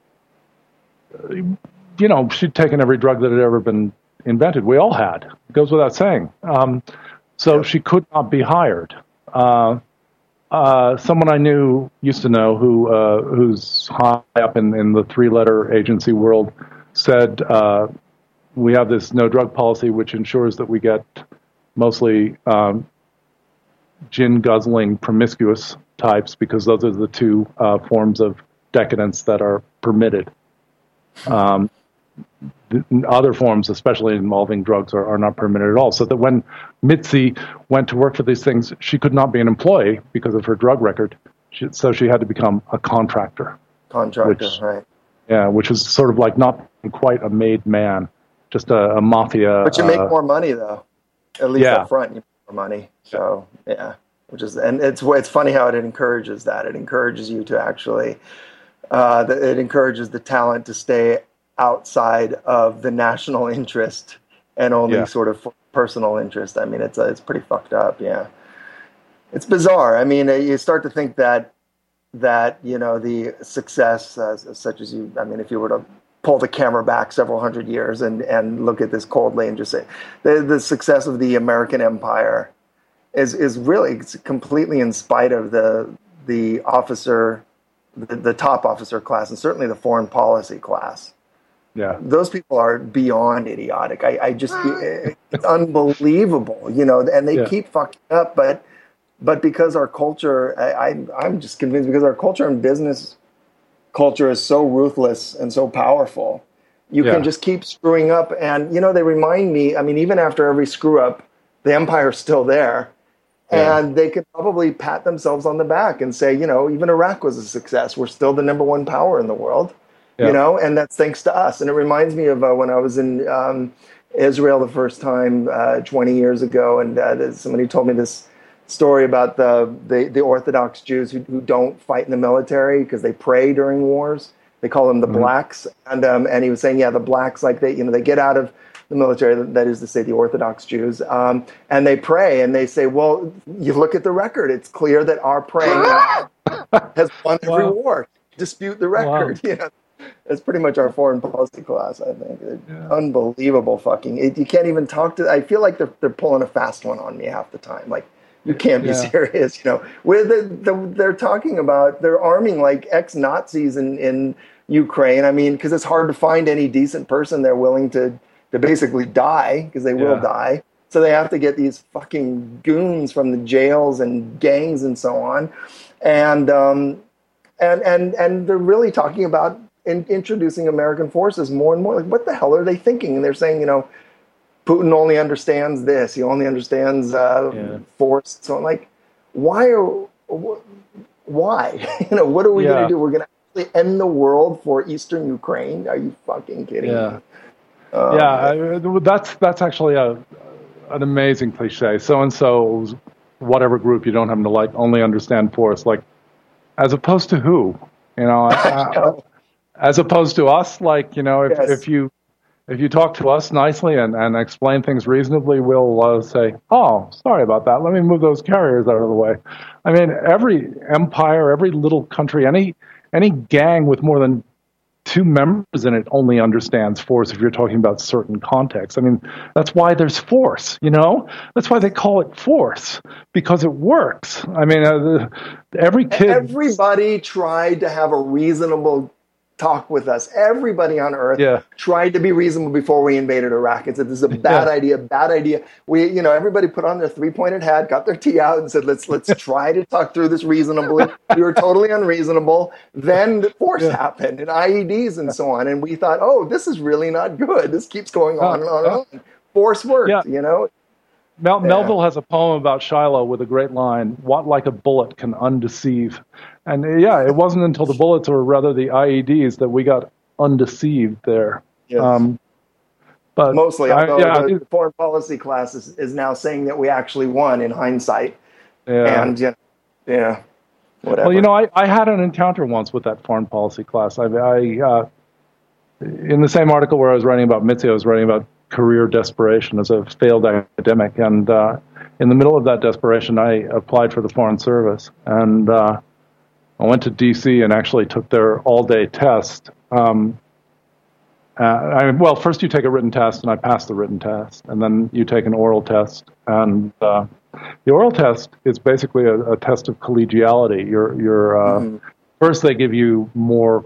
you know, she'd taken every drug that had ever been invented. We all had. It goes without saying. So she could not be hired. Someone I used to know, who's high up in the three-letter agency world, said, we have this no-drug policy which ensures that we get mostly gin-guzzling, promiscuous types, because those are the two forms of decadence that are permitted. Other forms, especially involving drugs, are not permitted at all. So that when Mitzi went to work for these things, she could not be an employee because of her drug record. So she had to become a contractor. Right. Yeah, which is sort of like not quite a made man, just a mafia. But you make more money, though. At least up front, you make more money. So, and it's funny how it encourages that. It encourages you to actually, it encourages the talent to stay outside of the national interest and only sort of personal interest. I mean, it's pretty fucked up. Yeah. It's bizarre. I mean, you start to think that the success, such as I mean, if you were to pull the camera back several hundred years and look at this coldly and just say the success of the American empire is really completely in spite of the officer, the top officer class, and certainly the foreign policy class. Yeah, those people are beyond idiotic. I just it's unbelievable, and they keep fucking up, but because our culture, I'm just convinced, because our culture and business culture is so ruthless and so powerful, you can just keep screwing up. And, they remind me, I mean, even after every screw up, the empire's still there. Yeah. And they could probably pat themselves on the back and say, even Iraq was a success. We're still the number one power in the world, and that's thanks to us. And it reminds me of when I was in Israel the first time 20 years ago, and somebody told me this story about the Orthodox Jews who don't fight in the military because they pray during wars. They call them the blacks, and he was saying, the blacks, like they get out of the military, that is to say, the Orthodox Jews, and they pray, and they say, well, you look at the record, it's clear that our praying has won every war. Dispute the record. Wow. That's pretty much our foreign policy class, I think. Unbelievable fucking. You can't even talk to. I feel like they're pulling a fast one on me half the time. Like, you can't be serious, they're talking about, they're arming like ex-Nazis in Ukraine. I mean, because it's hard to find any decent person they're willing to basically die, because they will die. So they have to get these fucking goons from the jails and gangs and so on. And they're really talking about introducing American forces more and more. Like, what the hell are they thinking? And they're saying, Putin only understands this. He only understands force. So I'm like, why? What are we going to do? We're going to actually end the world for Eastern Ukraine? Are you fucking kidding me? That's actually an amazing cliche. So-and-so, whatever group you don't happen to like, only understand force. Like, as opposed to who? As opposed to us, like, if you talk to us nicely and explain things reasonably, we'll say, oh, sorry about that. Let me move those carriers out of the way. I mean, every empire, every little country, any gang with more than 2 members in it only understands force if you're talking about certain contexts. I mean, that's why there's force, That's why they call it force, because it works. I mean, everybody tried to have a reasonable talk with us. Everybody on Earth tried to be reasonable before we invaded Iraq and said, this is a bad idea. We, everybody put on their 3-pointed hat, got their tea out and said, let's try to talk through this reasonably. We were totally unreasonable. Then the force happened and IEDs and so on. And we thought, oh, this is really not good. This keeps going on and on and on. Force worked, Melville has a poem about Shiloh with a great line, what like a bullet can undeceive? And it wasn't until the bullets, or rather the IEDs, that we got undeceived there. Yes. But mostly, although the foreign policy class is now saying that we actually won in hindsight. And whatever. Well, I had an encounter once with that foreign policy class. I in the same article where I was writing about Mitzi, I was writing about career desperation as a failed academic. And in the middle of that desperation, I applied for the Foreign Service. And I went to D.C. and actually took their all-day test. First you take a written test, and I passed the written test. And then you take an oral test. And the oral test is basically a test of collegiality. First, they give you more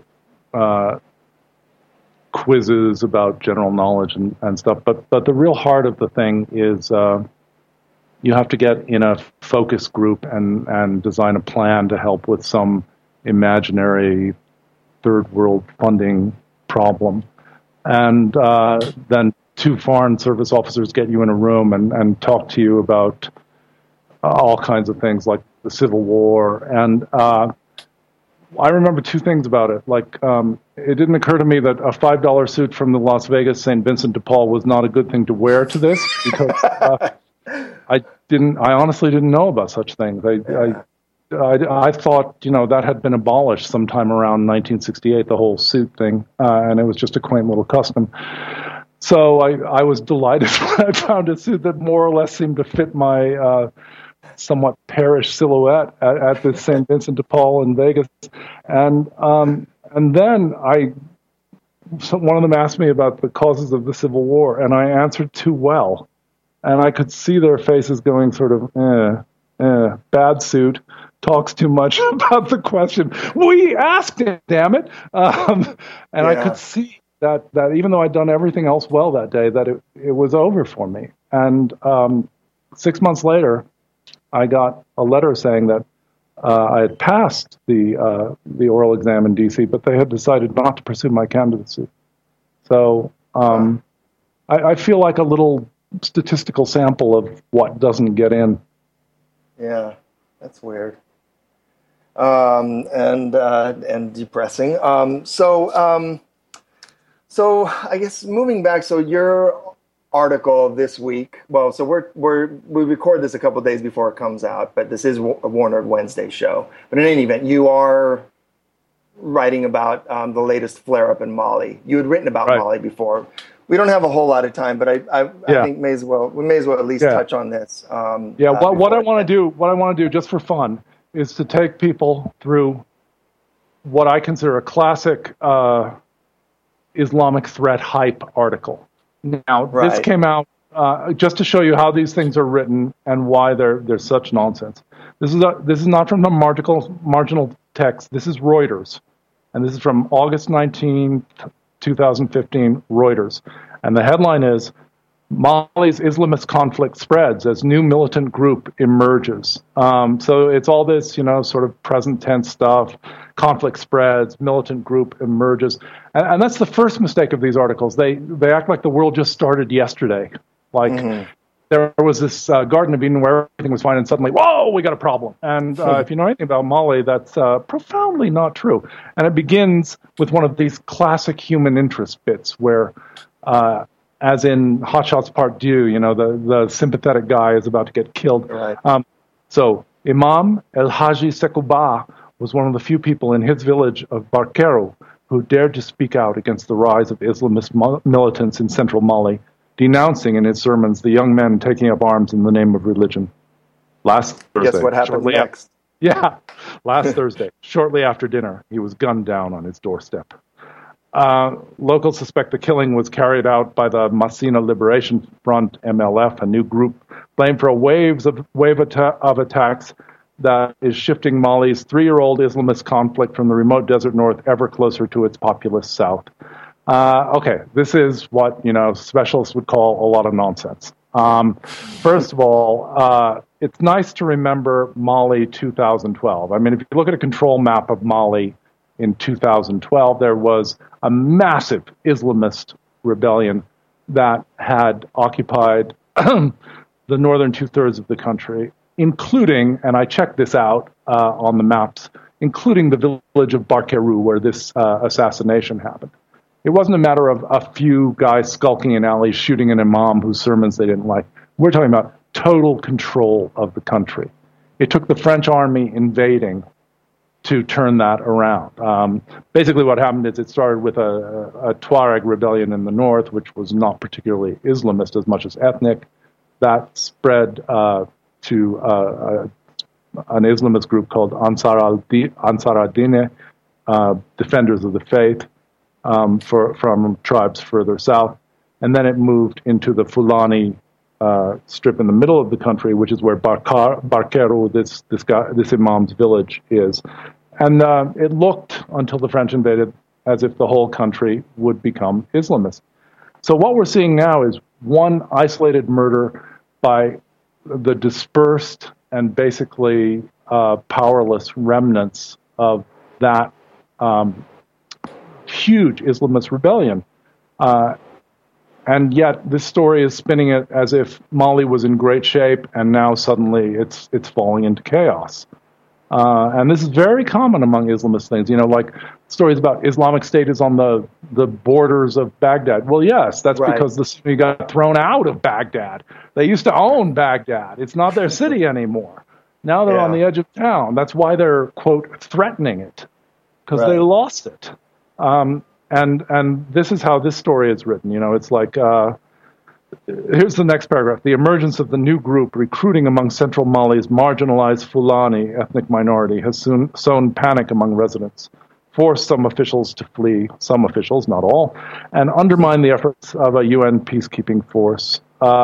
quizzes about general knowledge and stuff. But the real heart of the thing is you have to get in a focus group and design a plan to help with some imaginary third world funding problem. And then 2 Foreign Service officers get you in a room and talk to you about all kinds of things like the Civil War. And I remember 2 things about it. Like, it didn't occur to me that a $5 suit from the Las Vegas St. Vincent de Paul was not a good thing to wear to this, because I honestly didn't know about such things. I thought, that had been abolished sometime around 1968, the whole suit thing, and it was just a quaint little custom. So I was delighted when I found a suit that more or less seemed to fit my somewhat parish silhouette at the St. Vincent de Paul in Vegas. And then one of them asked me about the causes of the Civil War, and I answered too well. And I could see their faces going sort of, bad suit, talks too much about the question. We asked it, damn it. I could see that even though I'd done everything else well that day, that it was over for me. And 6 months later, I got a letter saying that I had passed the oral exam in D.C., but they had decided not to pursue my candidacy. So I feel like a little statistical sample of what doesn't get in. Yeah, that's weird. And depressing. So I guess moving back, so your article this week, well, so we record this a couple of days before it comes out, but this is a Warner Wednesday show. But in any event, you are writing about the latest flare-up in Mali. You had written about Mali before. We don't have a whole lot of time, but I think we may as well at least touch on this. What I want to do just for fun is to take people through what I consider a classic Islamic threat hype article. Now, this came out just to show you how these things are written and why they're such nonsense. This is not from the marginal text. This is Reuters, and this is from August 19, 2015, Reuters. And the headline is, Mali's Islamist conflict spreads as new militant group emerges. So it's all this, sort of present tense stuff. Conflict spreads, militant group emerges. And that's the first mistake of these articles. They act like the world just started yesterday. Like there was this Garden of Eden where everything was fine and suddenly, whoa, we got a problem. And if you know anything about Mali, that's profoundly not true. And it begins with one of these classic human interest bits where, as in Hot Shots Part 2, the sympathetic guy is about to get killed. Right. So Imam El Haji Sekouba was one of the few people in his village of Barkero who dared to speak out against the rise of Islamist militants in central Mali, denouncing in his sermons the young men taking up arms in the name of religion. Last Thursday. Guess what happened next? Last Thursday, shortly after dinner, he was gunned down on his doorstep. Locals suspect the killing was carried out by the Masina Liberation Front, MLF, a new group blamed for a wave of attacks that is shifting Mali's 3-year-old Islamist conflict from the remote desert north ever closer to its populous south. This is what specialists would call a lot of nonsense. First of all, it's nice to remember Mali 2012. I mean, if you look at a control map of Mali in 2012, there was a massive Islamist rebellion that had occupied the northern 2/3 of the country, including, and I checked this out on the maps, including the village of Barkeru, where this assassination happened. It wasn't a matter of a few guys skulking in alleys shooting an imam whose sermons they didn't like. We're talking about total control of the country. It took the French army invading to turn that around. Basically what happened is it started with a Tuareg rebellion in the north, which was not particularly Islamist as much as ethnic. That spread to an Islamist group called Ansar ad-Din, Defenders of the Faith, from tribes further south. And then it moved into the Fulani strip in the middle of the country, which is where Barkero, this imam's village, is. And it looked, until the French invaded, as if the whole country would become Islamist. So what we're seeing now is one isolated murder by the dispersed and basically powerless remnants of that huge Islamist rebellion. And yet this story is spinning it as if Mali was in great shape and now suddenly it's falling into chaos. And this is very common among Islamist things, like stories about Islamic State is on the borders of Baghdad. Well, yes, that's because the Sunni got thrown out of Baghdad. They used to own Baghdad. It's not their city anymore. Now they're on the edge of town. That's why they're, quote, threatening it, because they lost it. And this is how this story is written. It's like Here's the next paragraph. The emergence of the new group recruiting among central Mali's marginalized Fulani ethnic minority has sown panic among residents, forced some officials to flee, some officials, not all, and undermine the efforts of a UN peacekeeping force.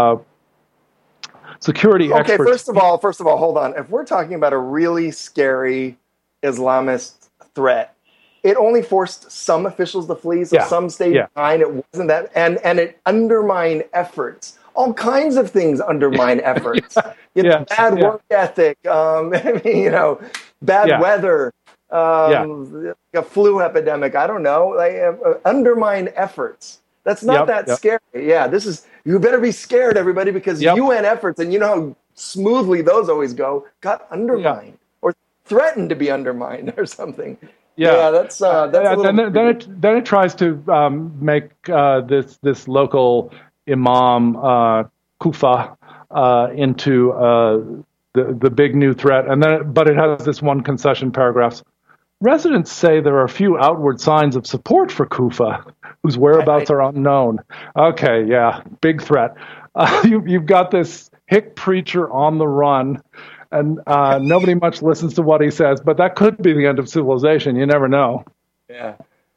Security experts... Okay, first of all, hold on. If we're talking about a really scary Islamist threat, it only forced some officials to flee, so some stayed behind. It wasn't that, and it undermined efforts. All kinds of things undermine efforts. Bad work ethic, bad weather, a flu epidemic. I don't know. Undermine efforts. That's not that scary. Yeah, you better be scared, everybody, because UN efforts, and you know how smoothly those always go, got undermined or threatened to be undermined or something. That's a little... Then it tries to make this local imam Kufa into the big new threat, but it has this one concession paragraph. Residents say there are few outward signs of support for Kufa, whose whereabouts are unknown. Okay, big threat. You've got this hick preacher on the run. And nobody much listens to what he says, but that could be the end of civilization. You never know. Yeah,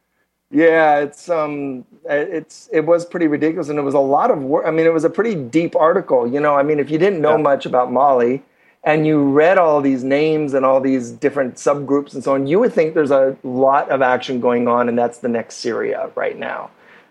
it was pretty ridiculous, and it was a lot of work. I mean, it was a pretty deep article. You know, I mean, if you didn't know much about Mali, and you read all these names and all these different subgroups and so on, you would think there's a lot of action going on, and that's the next Syria right now.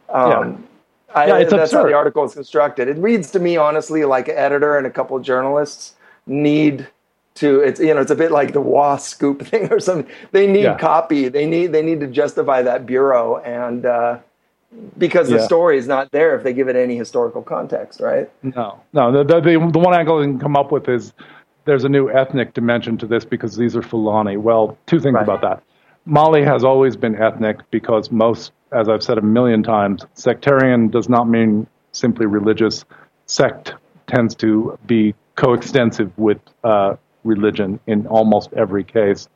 That's absurd. how the article is constructed. It reads to me, honestly, like an editor and a couple of journalists need to, it's a bit like the WASP scoop thing or something. They need copy. They need to justify that bureau, and because the story is not there if they give it any historical context, right? No. The one angle they can come up with is there's a new ethnic dimension to this because these are Fulani. Well, two things about that. Mali has always been ethnic because most, as I've said a million times, sectarian does not mean simply religious. Sect tends to be coextensive with religion in almost every case.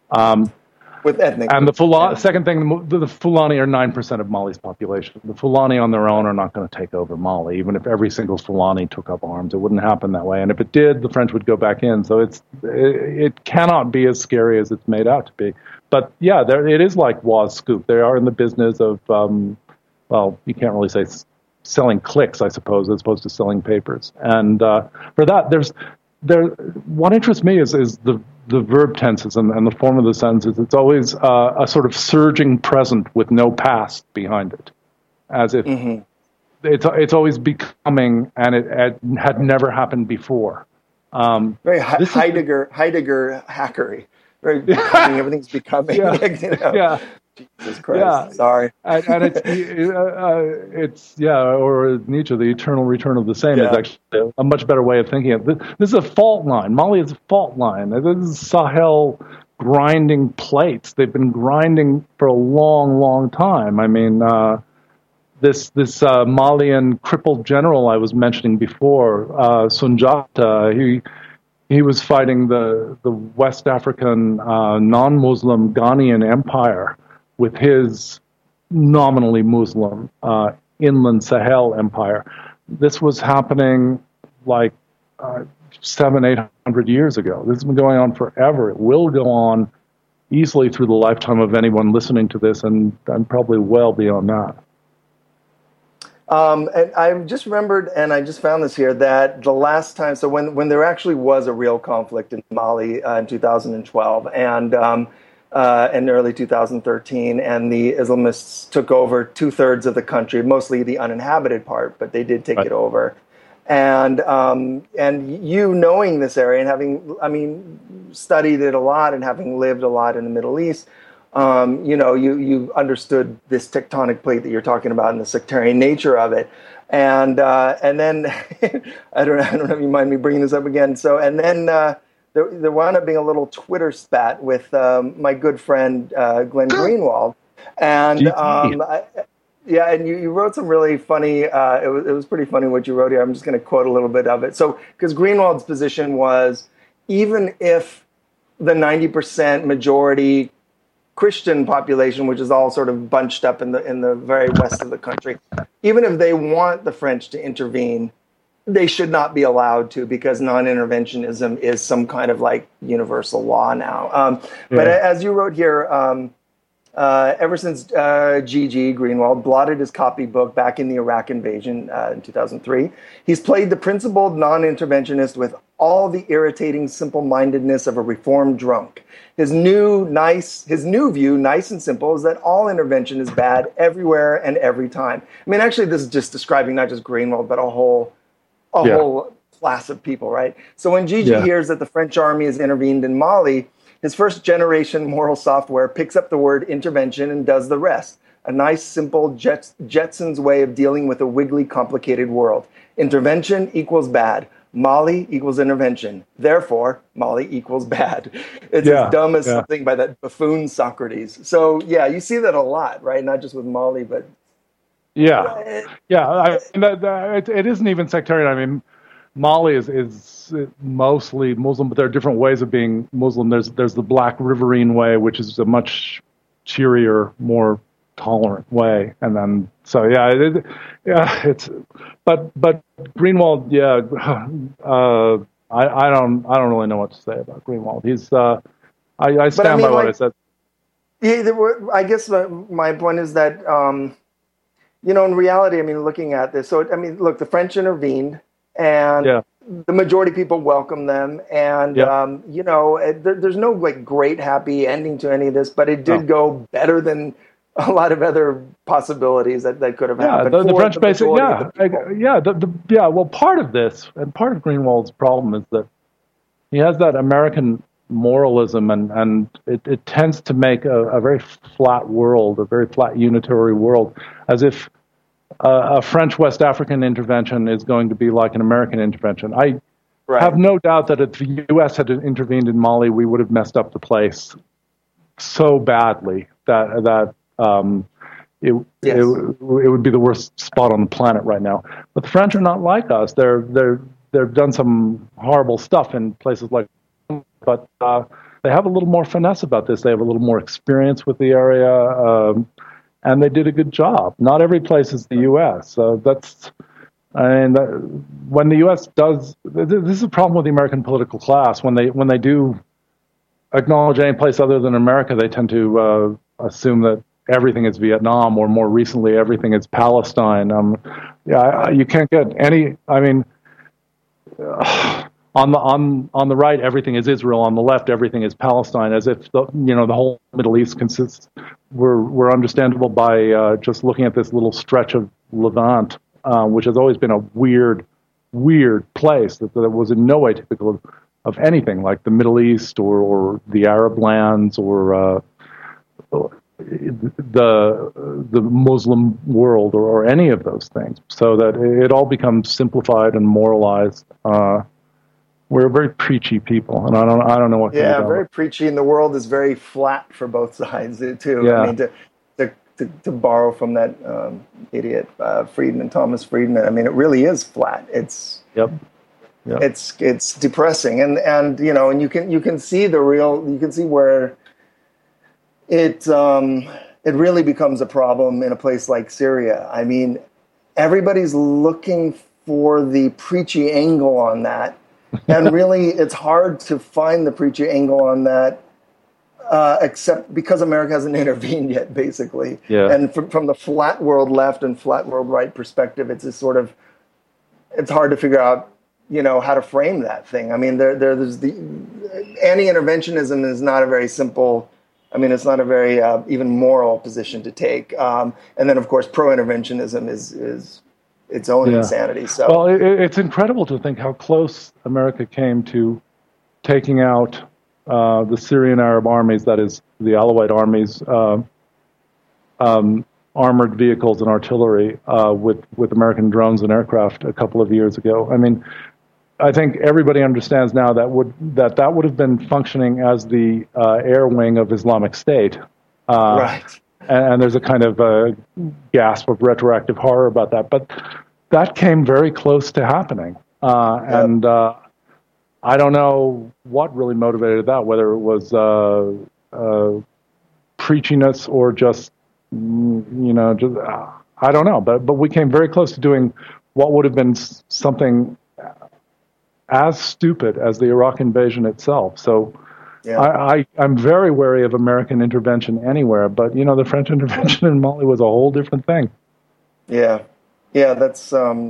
With ethnic. And second thing, the Fulani are 9% of Mali's population. The Fulani on their own are not going to take over Mali. Even if every single Fulani took up arms, it wouldn't happen that way. And if it did, the French would go back in. So it cannot be as scary as it's made out to be. But it is like WASP scoop. They are in the business of, you can't really say selling clicks, I suppose, as opposed to selling papers. And for that, what interests me is the verb tenses and the form of the sentences. It's always a sort of surging present with no past behind it, as if it's always becoming, and it had never happened before. Very Heidegger hackery. Very becoming, everything's becoming. Jesus Christ! Sorry. And it's or Nietzsche, the eternal return of the same is actually a much better way of thinking of it. This is a fault line. Mali is a fault line. This is Sahel grinding plates. They've been grinding for a long, long time. I mean, this Malian crippled general I was mentioning before, Sunjata, he was fighting the West African non-Muslim Ghanaian Empire with his nominally Muslim inland Sahel empire. This was happening like 700-800 years ago. This has been going on forever. It will go on easily through the lifetime of anyone listening to this, and probably well beyond that. And I just remembered, and I just found this here, that the last time, so when there actually was a real conflict in Mali in 2012, and in early 2013, and the Islamists took over 2/3 of the country, mostly the uninhabited part, but they did take it over. And you knowing this area and having, studied it a lot and having lived a lot in the Middle East, you understood this tectonic plate that you're talking about and the sectarian nature of it. And then I don't know if you mind me bringing this up again. So and then. There wound up being a little Twitter spat with my good friend Glenn Greenwald, and and you wrote some really funny. It was pretty funny what you wrote here. I'm just going to quote a little bit of it. So, because Greenwald's position was, even if the 90% majority Christian population, which is all sort of bunched up in the very west of the country, even if they want the French to intervene, they should not be allowed to, because non-interventionism is some kind of like universal law now. But as you wrote here, ever since G.G. Greenwald blotted his copybook back in the Iraq invasion in 2003, he's played the principled non-interventionist with all the irritating simple-mindedness of a reformed drunk. His new view, nice and simple, is that all intervention is bad everywhere and every time. I mean, actually, this is just describing not just Greenwald, but a whole class of people, right? So when Gigi hears that the French army has intervened in Mali, his first generation moral software picks up the word intervention and does the rest. A nice, simple Jetsons way of dealing with a wiggly, complicated world. Intervention equals bad. Mali equals intervention. Therefore, Mali equals bad. It's as dumb as something by that buffoon Socrates. So, you see that a lot, right? Not just with Mali, but... It isn't even sectarian. I mean, Mali is mostly Muslim, but there are different ways of being Muslim. There's the Black Riverine way, which is a much cheerier, more tolerant way, and then but Greenwald, I don't really know what to say about Greenwald. He's I stand by what I said. Yeah, I guess my point is that. In reality, I mean, looking at this, look, the French intervened, and the majority of people welcomed them, and there's no like great happy ending to any of this, but it did go better than a lot of other possibilities that could have happened. The French basic, Well, part of this and part of Greenwald's problem is that he has that American moralism, and it tends to make a very flat world, a very flat unitary world, as if a French West African intervention is going to be like an American intervention. I have no doubt that if the U.S. had intervened in Mali, we would have messed up the place so badly that it would be the worst spot on the planet right now. But the French are not like us. They've done some horrible stuff in places like, but they have a little more finesse about this. They have a little more experience with the area, and they did a good job. Not every place is the U.S. When the U.S. does, this is a problem with the American political class. When they do acknowledge any place other than America, they tend to assume that everything is Vietnam, or more recently, everything is Palestine. You can't get any. I mean. On the right, everything is Israel. On the left, everything is Palestine. As if the whole Middle East consists. We're understandable by just looking at this little stretch of Levant, which has always been a weird place that was in no way typical of anything like the Middle East or the Arab lands or the Muslim world or any of those things. So that it all becomes simplified and moralized. We're very preachy people, and I don't know what. Yeah, very preachy, and the world is very flat for both sides too. Yeah. I mean, to borrow from that idiot Friedman, Thomas Friedman. I mean, it really is flat. It's it's depressing, and you can see where it really becomes a problem in a place like Syria. I mean, everybody's looking for the preachy angle on that. And really, it's hard to find the preachy angle on that, except because America hasn't intervened yet, basically. Yeah. And from the flat world left and flat world right perspective, it's just sort of, it's hard to figure out, how to frame that thing. I mean, there's the anti-interventionism is not a very simple. I mean, it's not a very even moral position to take. And then, of course, pro-interventionism is its own insanity. So, well, it's incredible to think how close America came to taking out the Syrian Arab armies, that is, the Alawite armies, armored vehicles and artillery with American drones and aircraft a couple of years ago. I mean, I think everybody understands now that would have been functioning as the air wing of Islamic State. Right. And there's a kind of gasp of retroactive horror about that. But that came very close to happening. And I don't know what really motivated that, whether it was preachiness or just, I don't know. But we came very close to doing what would have been something as stupid as the Iraq invasion itself. So yeah. I'm very wary of American intervention anywhere, but the French intervention in Mali was a whole different thing. Yeah, that's a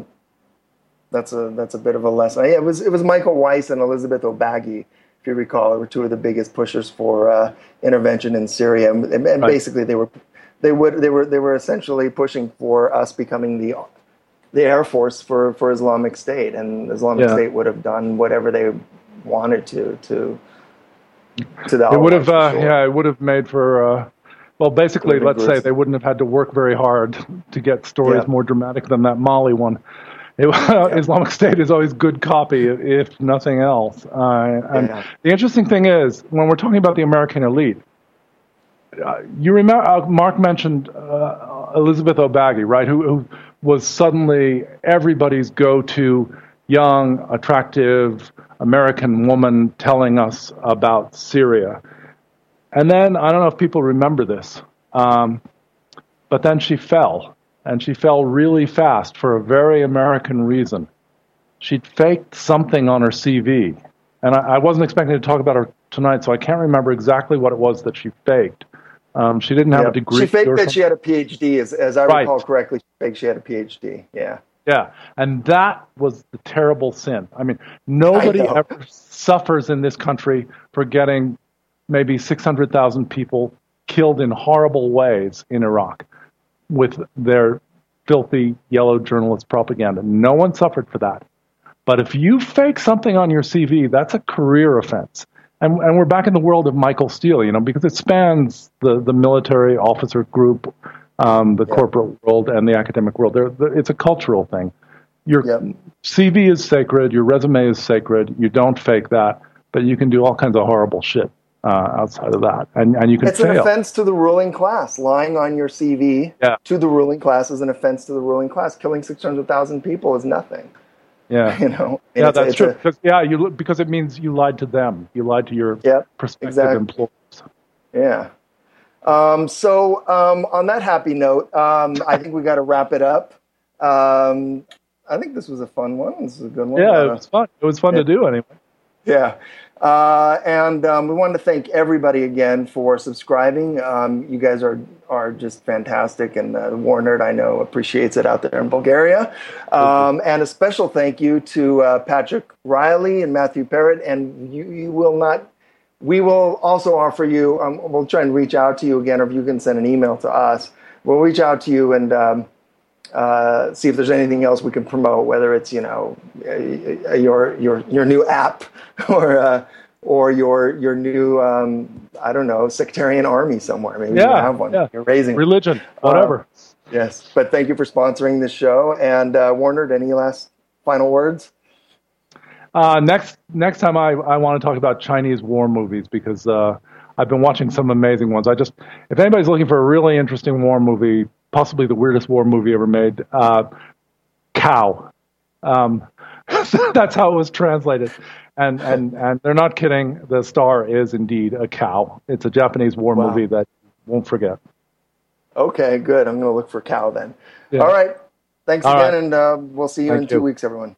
bit of a lesson. Yeah, it was Michael Weiss and Elizabeth O'Baghy, if you recall, were two of the biggest pushers for intervention in Syria, and right. Basically they were essentially pushing for us becoming the Air Force for Islamic State, and Islamic State would have done whatever they wanted to the it would have it would have made for basically let's say they wouldn't have had to work very hard to get stories more dramatic than that Mali one. Islamic State is always good copy if nothing else. And the interesting thing is, when we're talking about the American elite, you remember Mark mentioned Elizabeth O'Baghy, right, who was suddenly everybody's go-to young, attractive American woman telling us about Syria. And then, I don't know if people remember this, but then she fell, and she fell really fast for a very American reason. She'd faked something on her CV, and I wasn't expecting to talk about her tonight, so I can't remember exactly what it was that she faked. She didn't have a degree. She faked that she had a PhD, as I recall correctly. She faked she had a PhD, yeah. Yeah, and that was the terrible sin. I mean, nobody ever suffers in this country for getting maybe 600,000 people killed in horrible ways in Iraq with their filthy yellow journalist propaganda. No one suffered for that. But if you fake something on your CV, that's a career offense. And we're back in the world of Michael Steele, because it spans the military officer group, the corporate world, and the academic world. It's a cultural thing. Your CV is sacred. Your resume is sacred. You don't fake that, but you can do all kinds of horrible shit outside of that, and you can fail. It's an offense to the ruling class. Lying on your CV to the ruling class is an offense to the ruling class. Killing 600,000 people is nothing. Yeah, that's true. Because it means you lied to them. You lied to your prospective employees. Yeah. So on that happy note, I think we got to wrap it up. I think this was a fun one. This is a good one. Yeah, it was fun. It was fun to do anyway. Yeah. And we wanted to thank everybody again for subscribing. You guys are just fantastic, and War Nerd, I know, appreciates it out there in Bulgaria. And a special thank you to Patrick Riley and Matthew Parrott. And we will also offer you, we'll try and reach out to you again, or if you can send an email to us. We'll reach out to you and see if there's anything else we can promote, whether it's your new app or your new I don't know, sectarian army somewhere. Maybe you have one. You're raising religion, whatever. Yes, but thank you for sponsoring this show. And Warner, any last final words? Next time I want to talk about Chinese war movies, because I've been watching some amazing ones. If anybody's looking for a really interesting war movie, possibly the weirdest war movie ever made, Cow. That's how it was translated. And they're not kidding. The star is indeed a cow. It's a Japanese war movie that you won't forget. Okay, good. I'm going to look for Cow then. Yeah. All right. Thanks again, and we'll see you in 2 weeks, everyone.